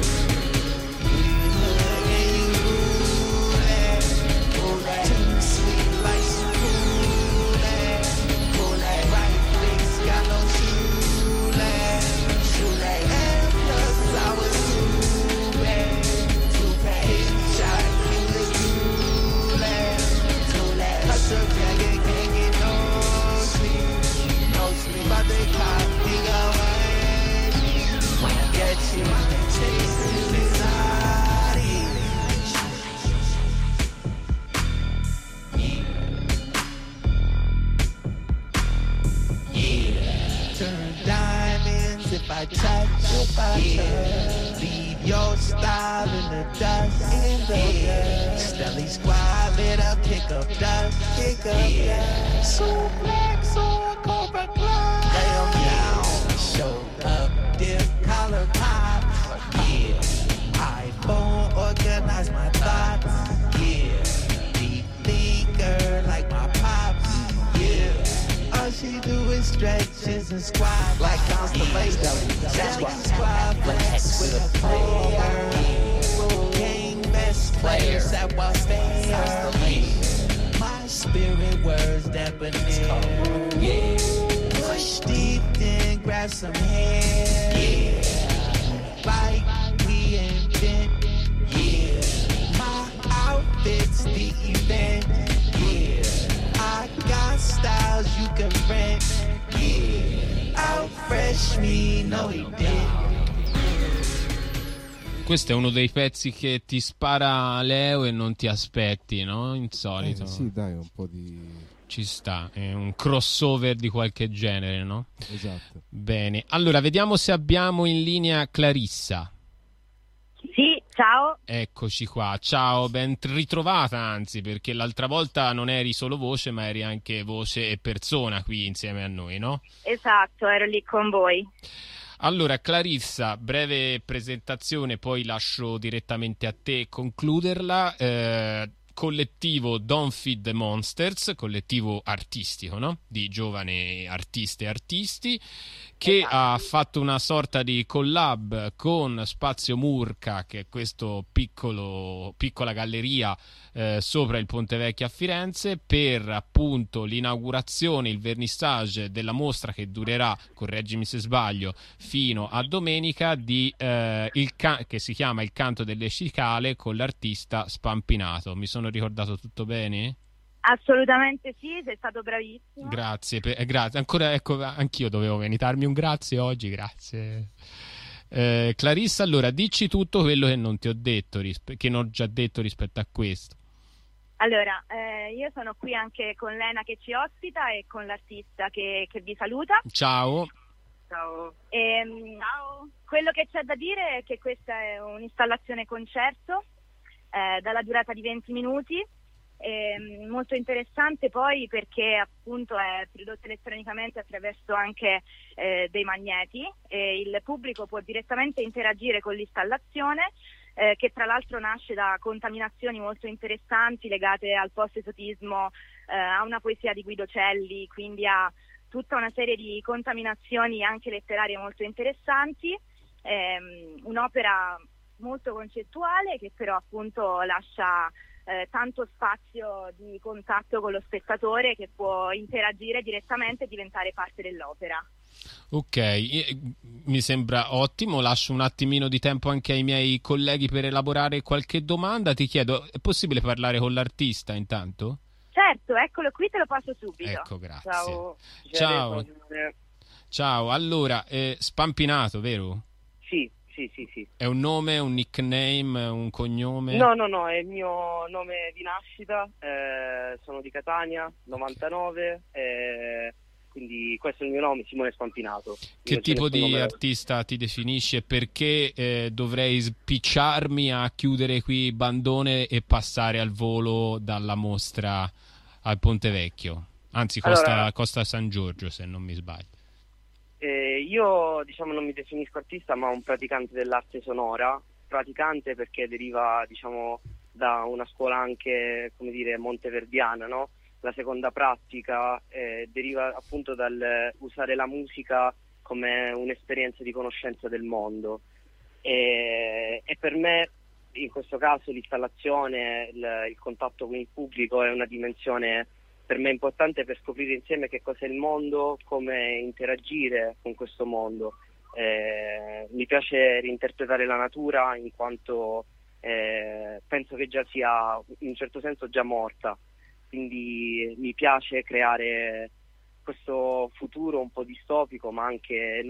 Too sweet like Shule. Right flicks got no Shule. And plus I was too bad. Shot in the Shule. Cut the jacket, can't get no sleep. No sleep, but they caught me away. Get you, taste turn diamonds if I touch, leave your style in the dust. Stelly squad lit up, kick up dust, suplex or Cobra Club. Lay 'em down, show up, dip collar pop. iPhone organize my thoughts. Deep thinker like my pops. All she do is stretches and squats like constellations. That's why squad flex with a player. Gang best players at while my spirit words debonair. Push deep, then grab some hair. Like we invent. My outfit's the event. I got styles you can rent. Out fresh me, no he did. Questo è uno dei pezzi che ti spara Leo e non ti aspetti, no? Insolito. Sì, dai, un po' di... Ci sta, è un crossover di qualche genere, no? Esatto. Bene, allora vediamo se abbiamo in linea Clarissa. Sì, ciao. Eccoci qua, ciao, ben ritrovata anzi, perché l'altra volta non eri solo voce, ma eri anche voce e persona qui insieme a noi, no? Esatto, ero lì con voi. Allora, Clarissa, breve presentazione, poi lascio direttamente a te concluderla. Collettivo Don't Feed the Monsters, collettivo artistico, no? Di giovani artiste e artisti, che ha fatto una sorta di collab con Spazio Murca, che è questo piccola galleria sopra il Ponte Vecchio a Firenze, per appunto l'inaugurazione, il vernissage della mostra che durerà, correggimi se sbaglio, fino a domenica, che si chiama Il Canto delle Cicale, con l'artista Spampinato. Mi sono ricordato tutto bene? Assolutamente sì, sei stato bravissimo. Grazie, grazie. Ancora, ecco, anch'io dovevo meritarmi un grazie oggi, grazie. Clarissa, allora dici tutto quello che non ti ho detto, che non ho già detto rispetto a questo. Allora, io sono qui anche con Lena che ci ospita e con l'artista che vi saluta. Ciao. Ciao. Ciao. Quello che c'è da dire è che questa è un'installazione concerto dalla durata di 20 minuti. Molto interessante poi perché appunto è prodotto elettronicamente attraverso anche dei magneti, e il pubblico può direttamente interagire con l'installazione, che tra l'altro nasce da contaminazioni molto interessanti legate al post-esotismo, a una poesia di Guido Celli, quindi a tutta una serie di contaminazioni anche letterarie molto interessanti, un'opera molto concettuale che però appunto lascia tanto spazio di contatto con lo spettatore, che può interagire direttamente e diventare parte dell'opera. Ok, mi sembra ottimo. Lascio un attimino di tempo anche ai miei colleghi per elaborare qualche domanda. Ti chiedo, è possibile parlare con l'artista intanto? Certo, eccolo qui, te lo passo subito. Ecco, grazie. Ciao. Ciao. Allora, Spampinato, vero? Sì, sì. È un nome, un nickname, un cognome? No, è il mio nome di nascita, sono di Catania, 99, quindi questo è il mio nome, Simone Spampinato. Che tipo di artista ti definisci e perché dovrei spicciarmi a chiudere qui Bandone e passare al volo dalla mostra al Ponte Vecchio? Anzi, Costa San Giorgio, se non mi sbaglio. Io non mi definisco artista, ma un praticante dell'arte sonora, praticante perché deriva da una scuola anche, come dire, monteverdiana, no? La seconda pratica deriva appunto dal usare la musica come un'esperienza di conoscenza del mondo e per me in questo caso l'installazione, il contatto con il pubblico è una dimensione per me importante per scoprire insieme che cos'è il mondo, come interagire con questo mondo. Mi piace reinterpretare la natura in quanto penso che già sia in un certo senso già morta, quindi mi piace creare questo futuro un po' distopico, ma anche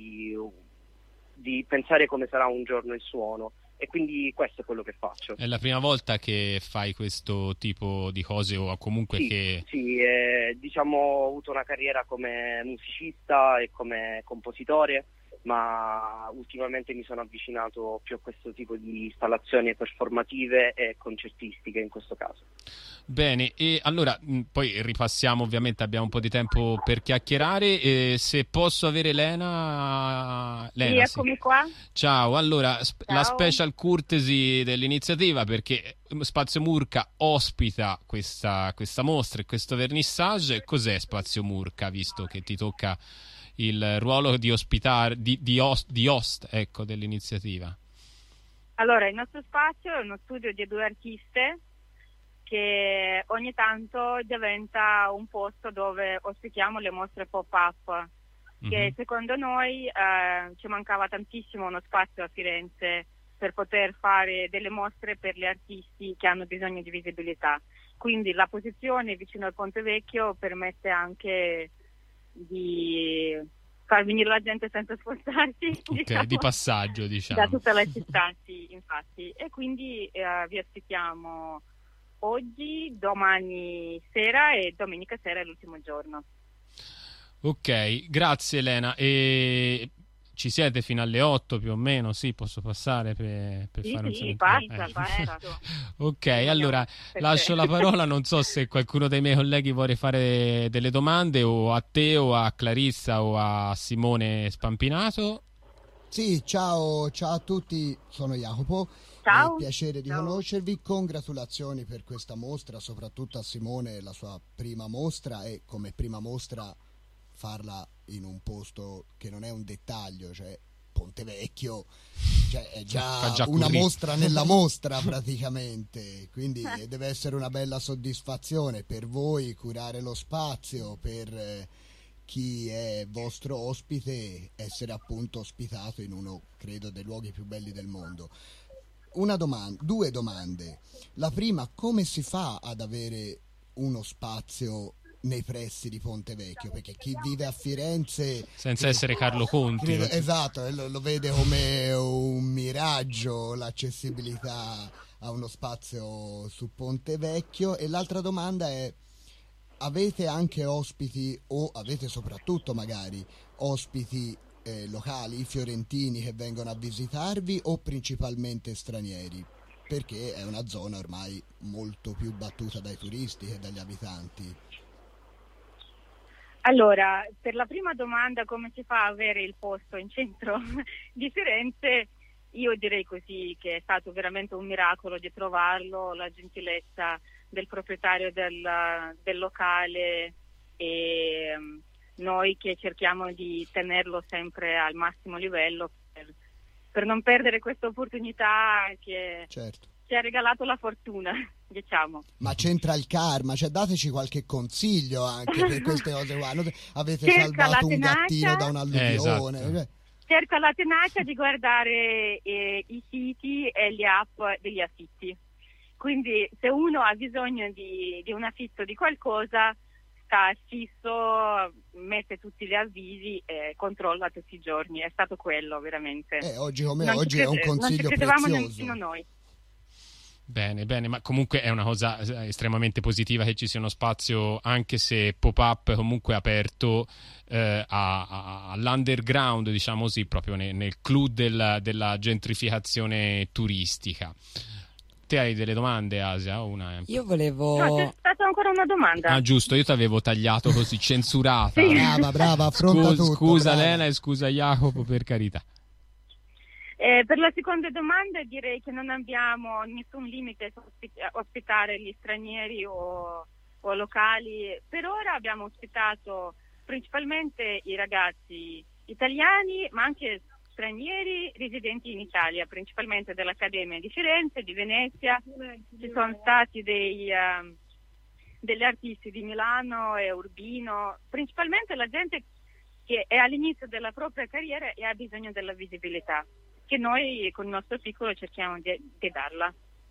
di pensare come sarà un giorno il suono. E quindi questo è quello che faccio. È la prima volta che fai questo tipo di cose o comunque Sì, ho avuto una carriera come musicista e come compositore, ma ultimamente mi sono avvicinato più a questo tipo di installazioni performative e concertistiche in questo caso. Bene, e allora poi ripassiamo, ovviamente abbiamo un po' di tempo per chiacchierare, se posso avere Lena. Sì, eccomi qua. Ciao, allora Ciao. La special courtesy dell'iniziativa, perché Spazio Murca ospita questa mostra e questo vernissage. Cos'è Spazio Murca, visto che ti tocca il ruolo di ospitare, di host, ecco, dell'iniziativa? Allora, il nostro spazio è uno studio di 2 artiste che ogni tanto diventa un posto dove ospitiamo le mostre pop-up, che secondo noi ci mancava tantissimo uno spazio a Firenze per poter fare delle mostre per gli artisti che hanno bisogno di visibilità. Quindi la posizione vicino al Ponte Vecchio permette anche di far venire la gente senza spostarsi, di passaggio, da tutte le città, sì, infatti. E quindi vi aspettiamo oggi, domani sera e domenica sera è l'ultimo giorno. Ok, grazie Elena. E ci siete fino alle 8 più o meno? Sì, posso passare per fare un saluto? Passa. Ok, allora lascio la parola, non so se qualcuno dei miei colleghi vuole fare delle domande o a te o a Clarissa o a Simone Spampinato. Sì, ciao a tutti, sono Jacopo. Ciao. Piacere di conoscervi, congratulazioni per questa mostra, soprattutto a Simone, la sua prima mostra, e come prima mostra farla in un posto che non è un dettaglio, cioè Ponte Vecchio, cioè è già una mostra nella mostra praticamente, quindi deve essere una bella soddisfazione per voi curare lo spazio, per chi è vostro ospite essere appunto ospitato in uno, credo, dei luoghi più belli del mondo. Due domande. La prima, come si fa ad avere uno spazio nei pressi di Ponte Vecchio? Perché chi vive a Firenze, senza essere Carlo Conti, esatto, lo vede come un miraggio l'accessibilità a uno spazio su Ponte Vecchio. E l'altra domanda è: avete anche ospiti, o avete soprattutto magari ospiti locali, fiorentini, che vengono a visitarvi, o principalmente stranieri? Perché è una zona ormai molto più battuta dai turisti che dagli abitanti. Allora, per la prima domanda, come si fa a avere il posto in centro di Firenze, io direi così, che è stato veramente un miracolo di trovarlo, la gentilezza del proprietario del locale e noi che cerchiamo di tenerlo sempre al massimo livello per non perdere questa opportunità che ci ha regalato la fortuna, diciamo. Ma c'entra il karma, cioè dateci qualche consiglio anche per queste cose qua. Avete salvato un gattino da un'alluvione. Esatto. Cerca la tenacia di guardare i siti e le app degli affitti. Quindi se uno ha bisogno di un affitto di qualcosa, sta fisso, mette tutti gli avvisi e controlla tutti i giorni. È stato quello veramente. Oggi come oggi è un consiglio non ci credevamo prezioso. nemmeno noi. Bene, bene, ma comunque è una cosa estremamente positiva che ci sia uno spazio, anche se pop-up, comunque aperto all'underground, diciamo così, proprio nel clou della gentrificazione turistica. Te hai delle domande, Asia? Io volevo... No, c'è stata ancora una domanda. Ah, giusto, io ti avevo tagliato così, censurata. Sì. Brava, affronta tutto. Scusa brava. Lena e scusa Jacopo, per carità. Per la seconda domanda direi che non abbiamo nessun limite su ospitare gli stranieri o locali. Per ora abbiamo ospitato principalmente i ragazzi italiani, ma anche stranieri residenti in Italia, principalmente dell'Accademia di Firenze, di Venezia. Ci sono stati degli artisti di Milano e Urbino, principalmente la gente che è all'inizio della propria carriera e ha bisogno della visibilità, che noi con il nostro piccolo cerchiamo di darla.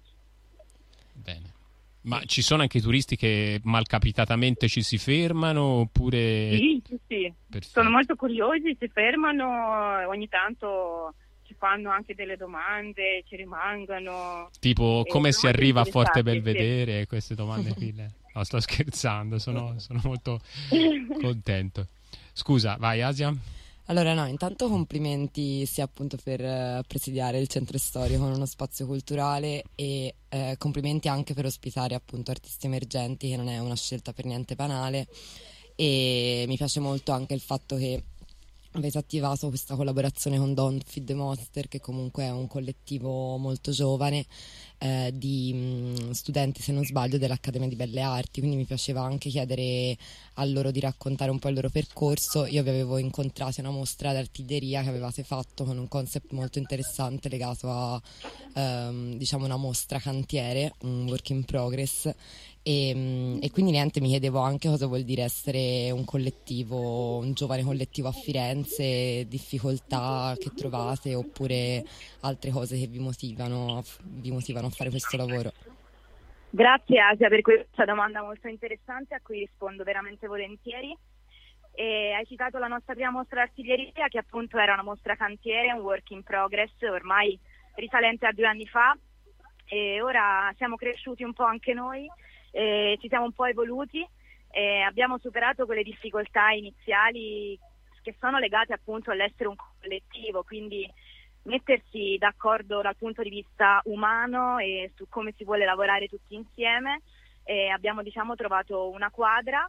Bene. Ma ci sono anche turisti che malcapitatamente ci si fermano oppure... Sì. Perfetto. Sono molto curiosi, si fermano, ogni tanto ci fanno anche delle domande, ci rimangono. Tipo, come si arriva a Forte interessati, Belvedere? Sì. Queste domande qui. No, sto scherzando, sono molto contento. Scusa, vai Asia. Allora no, intanto complimenti sia appunto per presidiare il centro storico in uno spazio culturale e complimenti anche per ospitare appunto artisti emergenti, che non è una scelta per niente banale, e mi piace molto anche il fatto che avete attivato questa collaborazione con Don't Feed the Monster, che comunque è un collettivo molto giovane di studenti, se non sbaglio, dell'Accademia di Belle Arti, quindi mi piaceva anche chiedere a loro di raccontare un po' il loro percorso. Io vi avevo incontrati a una mostra d'artiglieria che avevate fatto con un concept molto interessante legato a diciamo una mostra cantiere, un work in progress, e quindi niente, mi chiedevo anche cosa vuol dire essere un collettivo, un giovane collettivo a Firenze, difficoltà che trovate oppure altre cose che vi motivano a fare questo lavoro. Grazie Asia per questa domanda molto interessante a cui rispondo veramente volentieri. E hai citato la nostra prima mostra d'artiglieria, che appunto era una mostra cantiere, un work in progress ormai risalente a 2 anni fa, e ora siamo cresciuti un po' anche noi, ci siamo un po' evoluti e abbiamo superato quelle difficoltà iniziali che sono legate appunto all'essere un collettivo, quindi mettersi d'accordo dal punto di vista umano e su come si vuole lavorare tutti insieme, e abbiamo trovato una quadra.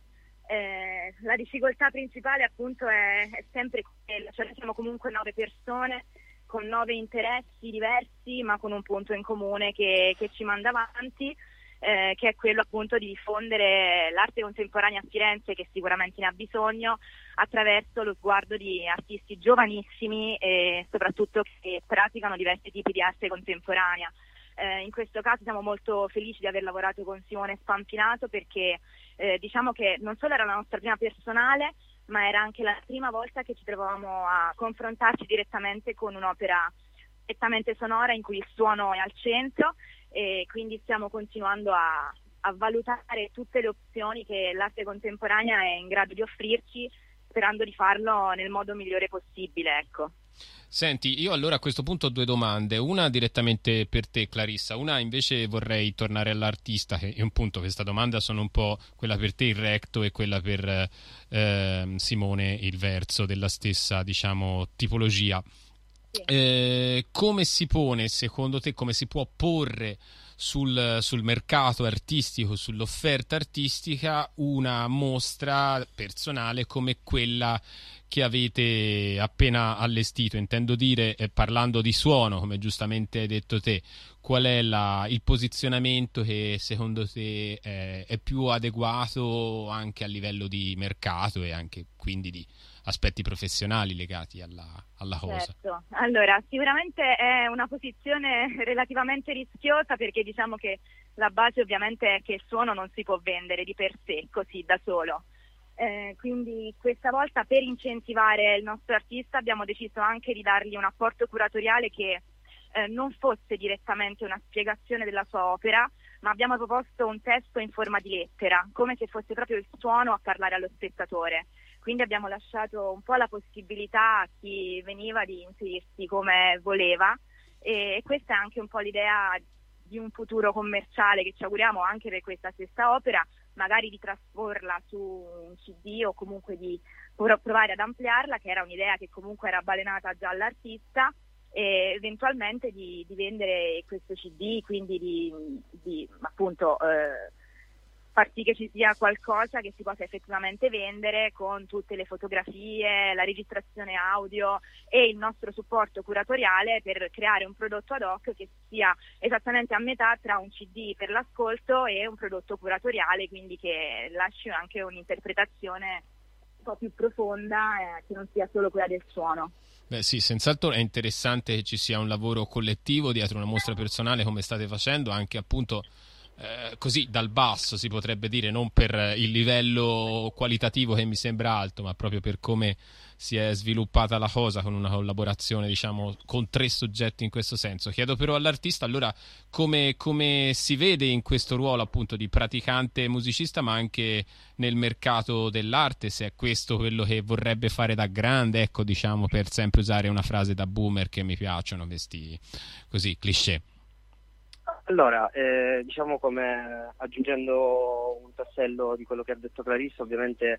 La difficoltà principale appunto è sempre quella, cioè noi siamo comunque 9 persone con 9 interessi diversi, ma con un punto in comune che ci manda avanti, che è quello appunto di diffondere l'arte contemporanea a Firenze, che sicuramente ne ha bisogno, attraverso lo sguardo di artisti giovanissimi e soprattutto che praticano diversi tipi di arte contemporanea. In questo caso siamo molto felici di aver lavorato con Simone Spampinato, perché diciamo che non solo era la nostra prima personale, ma era anche la prima volta che ci trovavamo a confrontarci direttamente con un'opera prettamente sonora in cui il suono è al centro, e quindi stiamo continuando a valutare tutte le opzioni che l'arte contemporanea è in grado di offrirci, sperando di farlo nel modo migliore possibile, ecco. Senti, io allora a questo punto ho 2 domande, una direttamente per te Clarissa, una invece vorrei tornare all'artista, che è un punto, questa domanda sono un po' quella per te il recto e quella per Simone il verso, della stessa diciamo tipologia. Come si pone secondo te, come si può porre sul mercato artistico, sull'offerta artistica, una mostra personale come quella che avete appena allestito? Intendo dire, parlando di suono, come giustamente hai detto te, qual è il posizionamento che secondo te è più adeguato anche a livello di mercato e anche quindi di aspetti professionali legati alla cosa? Certo, allora sicuramente è una posizione relativamente rischiosa, perché diciamo che la base ovviamente è che il suono non si può vendere di per sé così da solo, quindi questa volta per incentivare il nostro artista abbiamo deciso anche di dargli un apporto curatoriale che non fosse direttamente una spiegazione della sua opera, ma abbiamo proposto un testo in forma di lettera, come se fosse proprio il suono a parlare allo spettatore. Quindi abbiamo lasciato un po' la possibilità a chi veniva di inserirsi come voleva, e questa è anche un po' l'idea di un futuro commerciale che ci auguriamo anche per questa stessa opera, magari di trasporla su un CD o comunque di provare ad ampliarla, che era un'idea che comunque era balenata già all'artista, e eventualmente di vendere questo CD, quindi di appunto far sì che ci sia qualcosa che si possa effettivamente vendere, con tutte le fotografie, la registrazione audio e il nostro supporto curatoriale, per creare un prodotto ad hoc che sia esattamente a metà tra un CD per l'ascolto e un prodotto curatoriale, quindi che lasci anche un'interpretazione un po' più profonda, che non sia solo quella del suono. Beh sì, senz'altro è interessante che ci sia un lavoro collettivo dietro una mostra personale come state facendo, anche appunto così dal basso, si potrebbe dire, non per il livello qualitativo che mi sembra alto, ma proprio per come si è sviluppata la cosa, con una collaborazione, diciamo, con 3 soggetti in questo senso. Chiedo però all'artista allora come si vede in questo ruolo appunto di praticante musicista, ma anche nel mercato dell'arte, se è questo quello che vorrebbe fare da grande, ecco, diciamo, per sempre usare una frase da boomer che mi piacciono, questi così cliché. Allora, diciamo, come aggiungendo un tassello di quello che ha detto Clarissa, ovviamente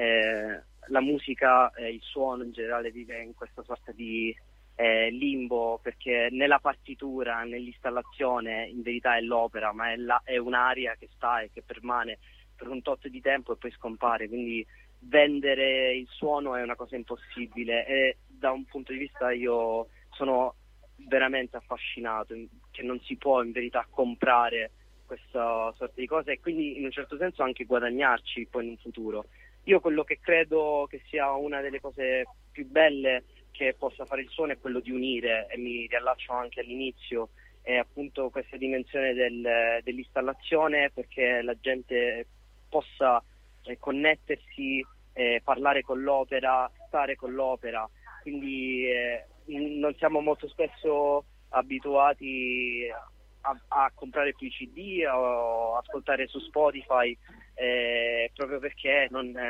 la musica, il suono in generale vive in questa sorta di limbo, perché nella partitura, nell'installazione in verità è l'opera, ma è un'aria che sta e che permane per un tot di tempo e poi scompare, quindi vendere il suono è una cosa impossibile, e da un punto di vista io sono veramente affascinato che non si può in verità comprare questa sorta di cose, e quindi in un certo senso anche guadagnarci poi in un futuro. Io quello che credo che sia una delle cose più belle che possa fare il suono è quello di unire, e mi riallaccio anche all'inizio, è appunto questa dimensione dell'installazione, perché la gente possa connettersi, parlare con l'opera, stare con l'opera, quindi non siamo molto spesso abituati a comprare più CD o ascoltare su Spotify, proprio perché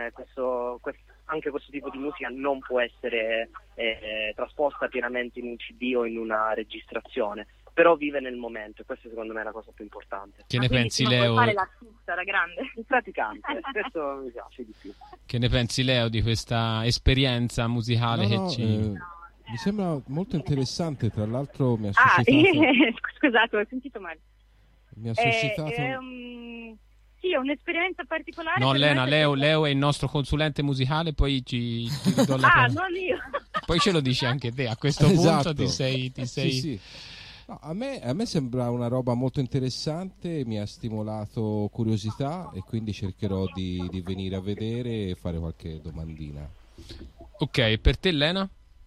anche questo tipo di musica non può essere trasposta pienamente in un CD o in una registrazione, però vive nel momento, e questa secondo me è la cosa più importante. Che ne pensi, Leo? Fare l'artista da grande, il praticante, questo mi piace di più. Che ne pensi, Leo, di questa esperienza musicale mi sembra molto interessante, tra l'altro mi ha suscitato... Scusate, ho sentito male. Mi ha suscitato... Sì, è un'esperienza particolare. No, Lena, Leo è il nostro consulente musicale, poi ti do la parola. Non io. Poi ce lo dici anche te, a questo esatto. punto ti sei... Sì. No, a me sembra una roba molto interessante, mi ha stimolato curiosità, e quindi cercherò di venire a vedere e fare qualche domandina. Ok, per te, Lena?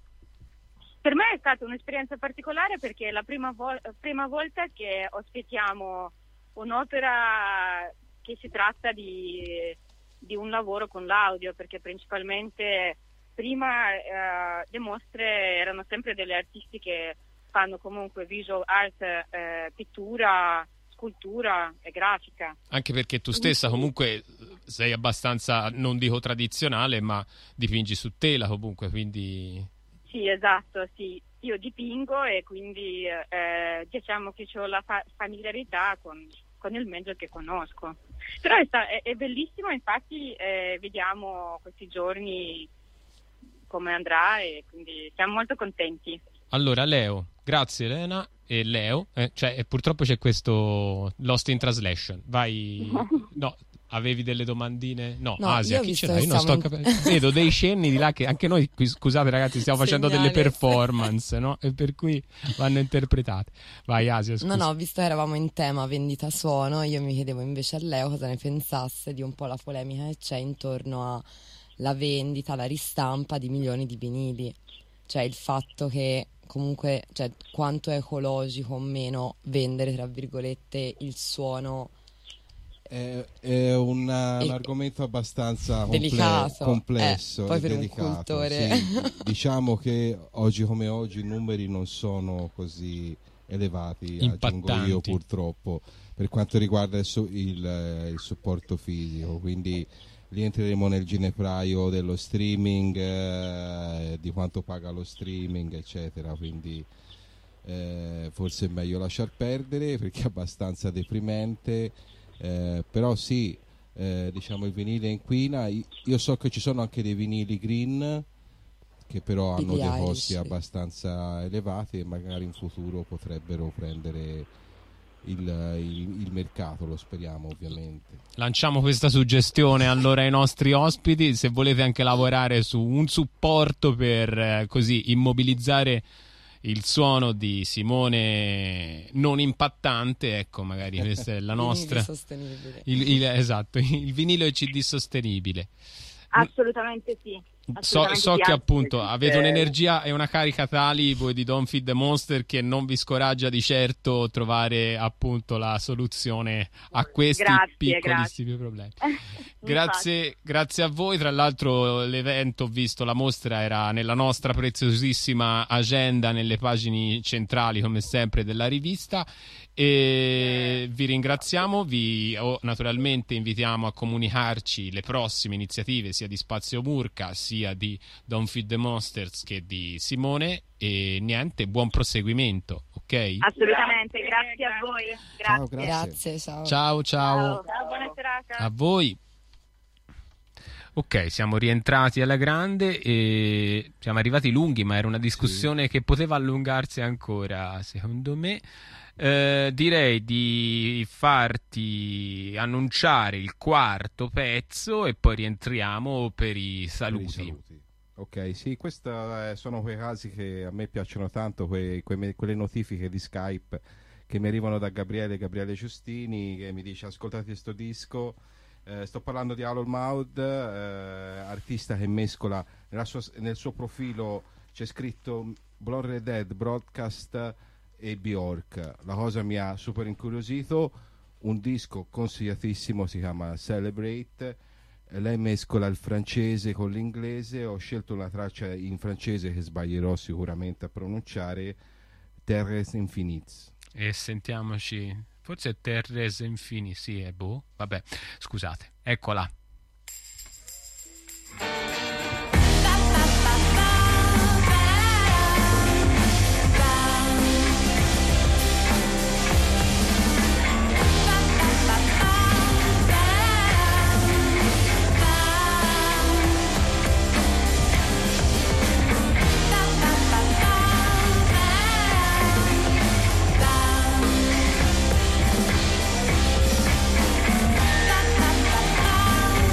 Per me è stata un'esperienza particolare, perché è la prima volta che ospitiamo un'opera che si tratta di un lavoro con l'audio, perché principalmente prima le mostre erano sempre delle artisti che fanno comunque visual art, pittura, scultura e grafica. Anche perché tu stessa comunque sei abbastanza, non dico tradizionale, ma dipingi su tela comunque, quindi... Sì, esatto, sì. Io dipingo, e quindi diciamo che ho la familiarità con il mezzo che conosco. Però è bellissimo, infatti vediamo questi giorni come andrà, e quindi siamo molto contenti. Allora, Leo, grazie Elena e Leo, purtroppo c'è questo Lost in Translation. Vai, no. Avevi delle domandine? No, Asia, chi ce l'ha? Io non sto capendo. Vedo dei cenni di là che anche noi, scusate ragazzi, stiamo facendo delle performance, no? E per cui vanno interpretate. Vai Asia, scusa. No, visto che eravamo in tema vendita suono, io mi chiedevo invece a Leo cosa ne pensasse di un po' la polemica che c'è intorno alla vendita, alla ristampa di milioni di vinili. Cioè il fatto che comunque, cioè, quanto è ecologico o meno vendere, tra virgolette, il suono. È un argomento abbastanza complesso poi e per delicato. Un cultore. Sì, diciamo che oggi come oggi i numeri non sono così elevati, Impattanti. aggiungo io purtroppo, per quanto riguarda il supporto fisico, quindi lì entreremo nel ginepraio dello streaming, di quanto paga lo streaming, eccetera, quindi forse è meglio lasciar perdere perché è abbastanza deprimente, però sì, diciamo il vinile inquina. Io so che ci sono anche dei vinili green che però hanno dei costi abbastanza elevati e magari in futuro potrebbero prendere il mercato, lo speriamo ovviamente. Lanciamo questa suggestione allora ai nostri ospiti: se volete anche lavorare su un supporto per così immobilizzare il suono di Simone non impattante, ecco, magari questa è la nostra. Sostenibile. Esatto, il vinile CD sostenibile. Assolutamente sì. So che appunto avete un'energia e una carica tali voi di Don't Feed the Monster che non vi scoraggia di certo trovare appunto la soluzione a questi piccolissimi problemi. Grazie a voi. Tra l'altro l'evento, ho visto, la mostra era nella nostra preziosissima agenda, nelle pagine centrali come sempre della rivista, e vi ringraziamo. Naturalmente invitiamo a comunicarci le prossime iniziative sia di Spazio Murca sia di Don't Feed the Monsters che di Simone, e niente, buon proseguimento, ok? Assolutamente, grazie a voi. Grazie, ciao. Buona serata a voi. Ok, siamo rientrati alla grande e siamo arrivati lunghi, ma era una discussione che poteva allungarsi ancora, secondo me. Direi di farti annunciare il quarto pezzo e poi rientriamo per i saluti. Ok, sì, questi sono quei casi che a me piacciono tanto, quelle notifiche di Skype che mi arrivano da Gabriele Giustini, che mi dice: ascoltate questo disco. Sto parlando di Harold Maude, artista che mescola nel suo profilo, c'è scritto Blonde Dead, Broadcast e Bjork. La cosa mi ha super incuriosito. Un disco consigliatissimo, si chiama Celebrate. Lei mescola il francese con l'inglese. Ho scelto una traccia in francese che sbaglierò sicuramente a pronunciare, Terres Infinies. E sentiamoci, forse è Terres Infinies, sì, è vabbè, scusate, eccola. Bye.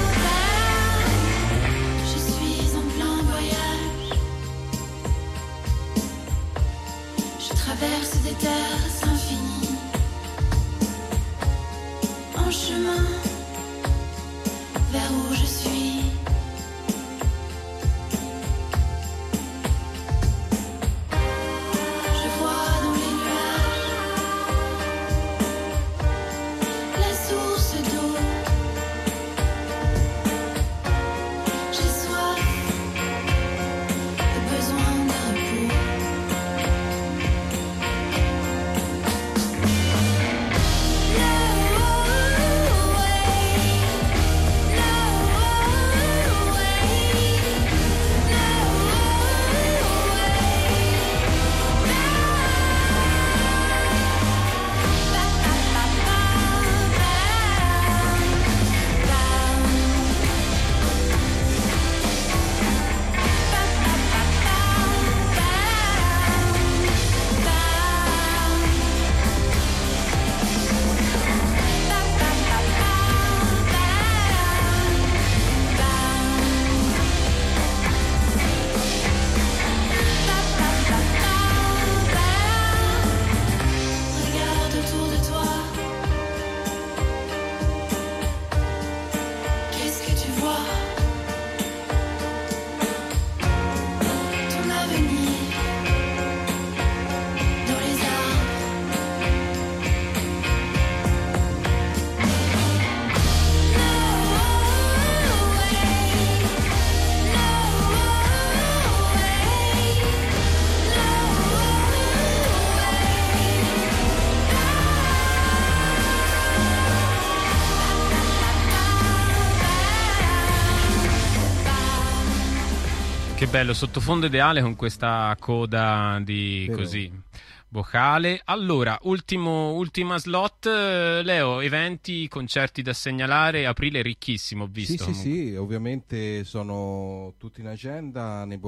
Che bello, sottofondo ideale con questa coda di Vero. così vocale. Allora, ultima slot, Leo, eventi, concerti da segnalare, aprile ricchissimo, ho visto. Sì, ovviamente sono tutti in agenda nei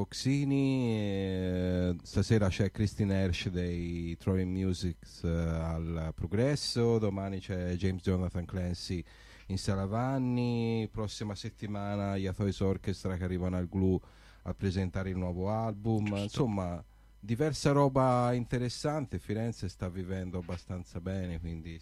boxini. Stasera c'è Christine Hersh dei Throwing Musics al Progresso, domani c'è James Jonathan Clancy in Sala Vanni, prossima settimana gli Athois Orchestra che arrivano al Glue a presentare il nuovo album. Giusto. Insomma, diversa roba interessante. Firenze sta vivendo abbastanza bene, quindi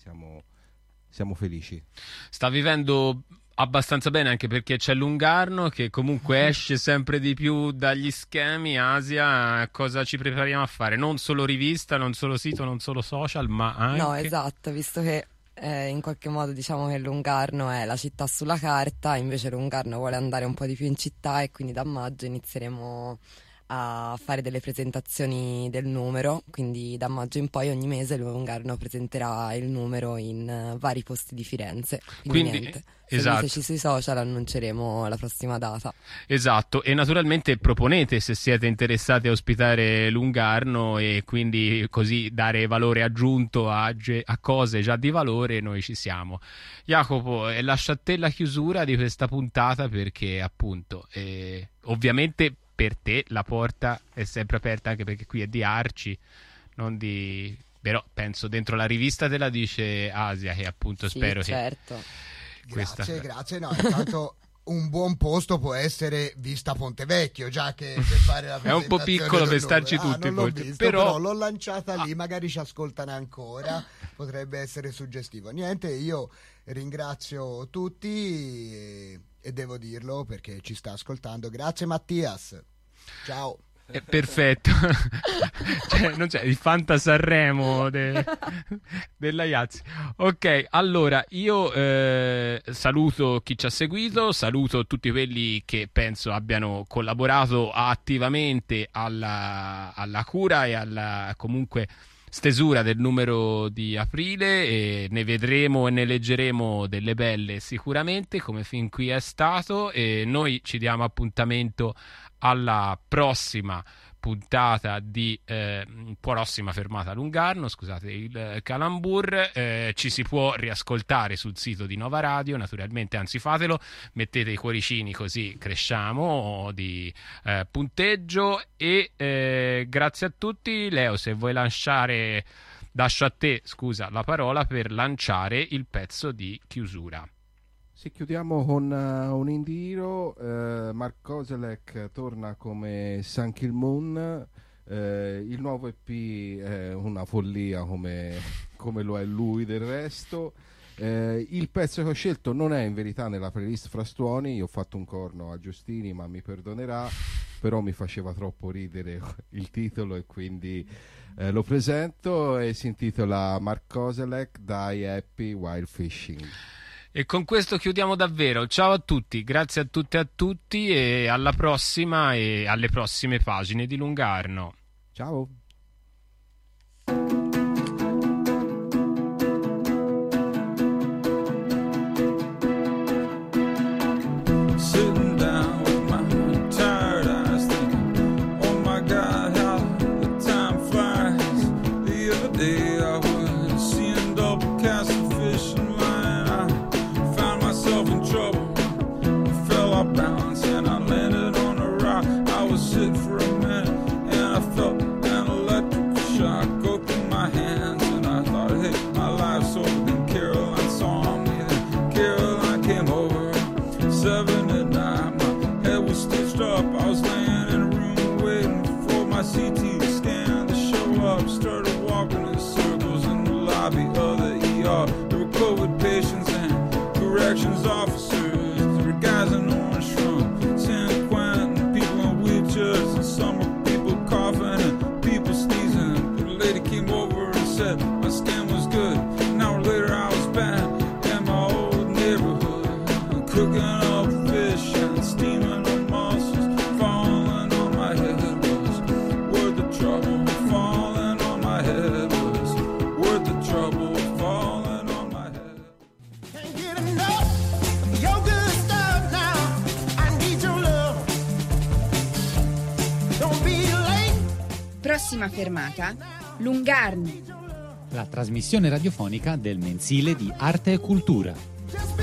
siamo felici. Sta vivendo abbastanza bene anche perché c'è Lungarno che comunque esce sempre di più dagli schemi. Asia, cosa ci prepariamo a fare? Non solo rivista, non solo sito, non solo social, ma anche... No, esatto, visto che in qualche modo diciamo che Lungarno è la città sulla carta, invece Lungarno vuole andare un po' di più in città, e quindi da maggio inizieremo a fare delle presentazioni del numero, quindi da maggio in poi ogni mese Lungarno presenterà il numero in vari posti di Firenze. Quindi niente, esatto. seguiteci sui social, annunceremo la prossima data. Esatto, e naturalmente proponete se siete interessati a ospitare Lungarno e quindi così dare valore aggiunto a cose già di valore, noi ci siamo. Jacopo, lascio a te la chiusura di questa puntata perché appunto ovviamente per te la porta è sempre aperta, anche perché qui è di Arci, non di... però penso dentro la rivista te la dice Asia, che appunto Sì, spero certo. che questa... Grazie. No, intanto un buon posto può essere Vista Pontevecchio, già che per fare la è un po' piccolo per starci tutti, non l'ho forse. visto, però l'ho lanciata lì, magari ci ascoltano ancora, potrebbe essere suggestivo. Niente, io ringrazio tutti e devo dirlo perché ci sta ascoltando. Grazie Mattias, ciao. Perfetto. Cioè, non c'è il Fanta Sanremo della Iazzi. Ok, allora io saluto chi ci ha seguito, saluto tutti quelli che penso abbiano collaborato attivamente alla cura e alla comunque stesura del numero di aprile, e ne vedremo e ne leggeremo delle belle sicuramente, come fin qui è stato, e noi ci diamo appuntamento alla prossima puntata di prossima fermata a Lungarno, scusate il calambur. Ci si può riascoltare sul sito di Nova Radio, naturalmente, anzi fatelo, mettete i cuoricini così cresciamo di punteggio, e grazie a tutti. Leo, se vuoi lascio a te, scusa, la parola per lanciare il pezzo di chiusura. Sì, chiudiamo con un indiro. Mark Kozelek torna come Sun Kill Moon. Il nuovo EP è una follia come lo è lui del resto. Il pezzo che ho scelto non è in verità nella playlist Frastuoni. Io ho fatto un corno a Giustini, ma mi perdonerà, però mi faceva troppo ridere il titolo e quindi lo presento, e si intitola Mark Kozelek Die Happy While Fishing. E con questo chiudiamo davvero. Ciao a tutti, grazie a tutte e a tutti, e alla prossima e alle prossime pagine di Lungarno. Ciao. Sitting down with my tired eyes thinking, oh my God, how the time flies. The other day I was seeing double cast of fish in line. I found myself in trouble, I fell off balance and I landed on a rock. I was sick for a minute and I felt an electric shock go through my hands, and I thought, hey, my life's over. Then Caroline saw me, then Caroline came over. 7 at night, my head was stitched up. I was laying in a room waiting for my CT scan to show up. Started walking in circles in the lobby of the ER. There were COVID patients and corrections officers. There were guys in orange from San Quentin, people in wheelchairs, and some were people coughing and people sneezing. But a lady came over and said my scan was good. An hour later I was back in my old neighborhood, cooking up fish and steaming the mussels. Falling on my head was worth the trouble. Falling on my head was worth the trouble. Falling on my head. Can't get enough of your good stuff now. I need your love. Prossima fermata, Lungarno. La trasmissione radiofonica del mensile di Arte e Cultura.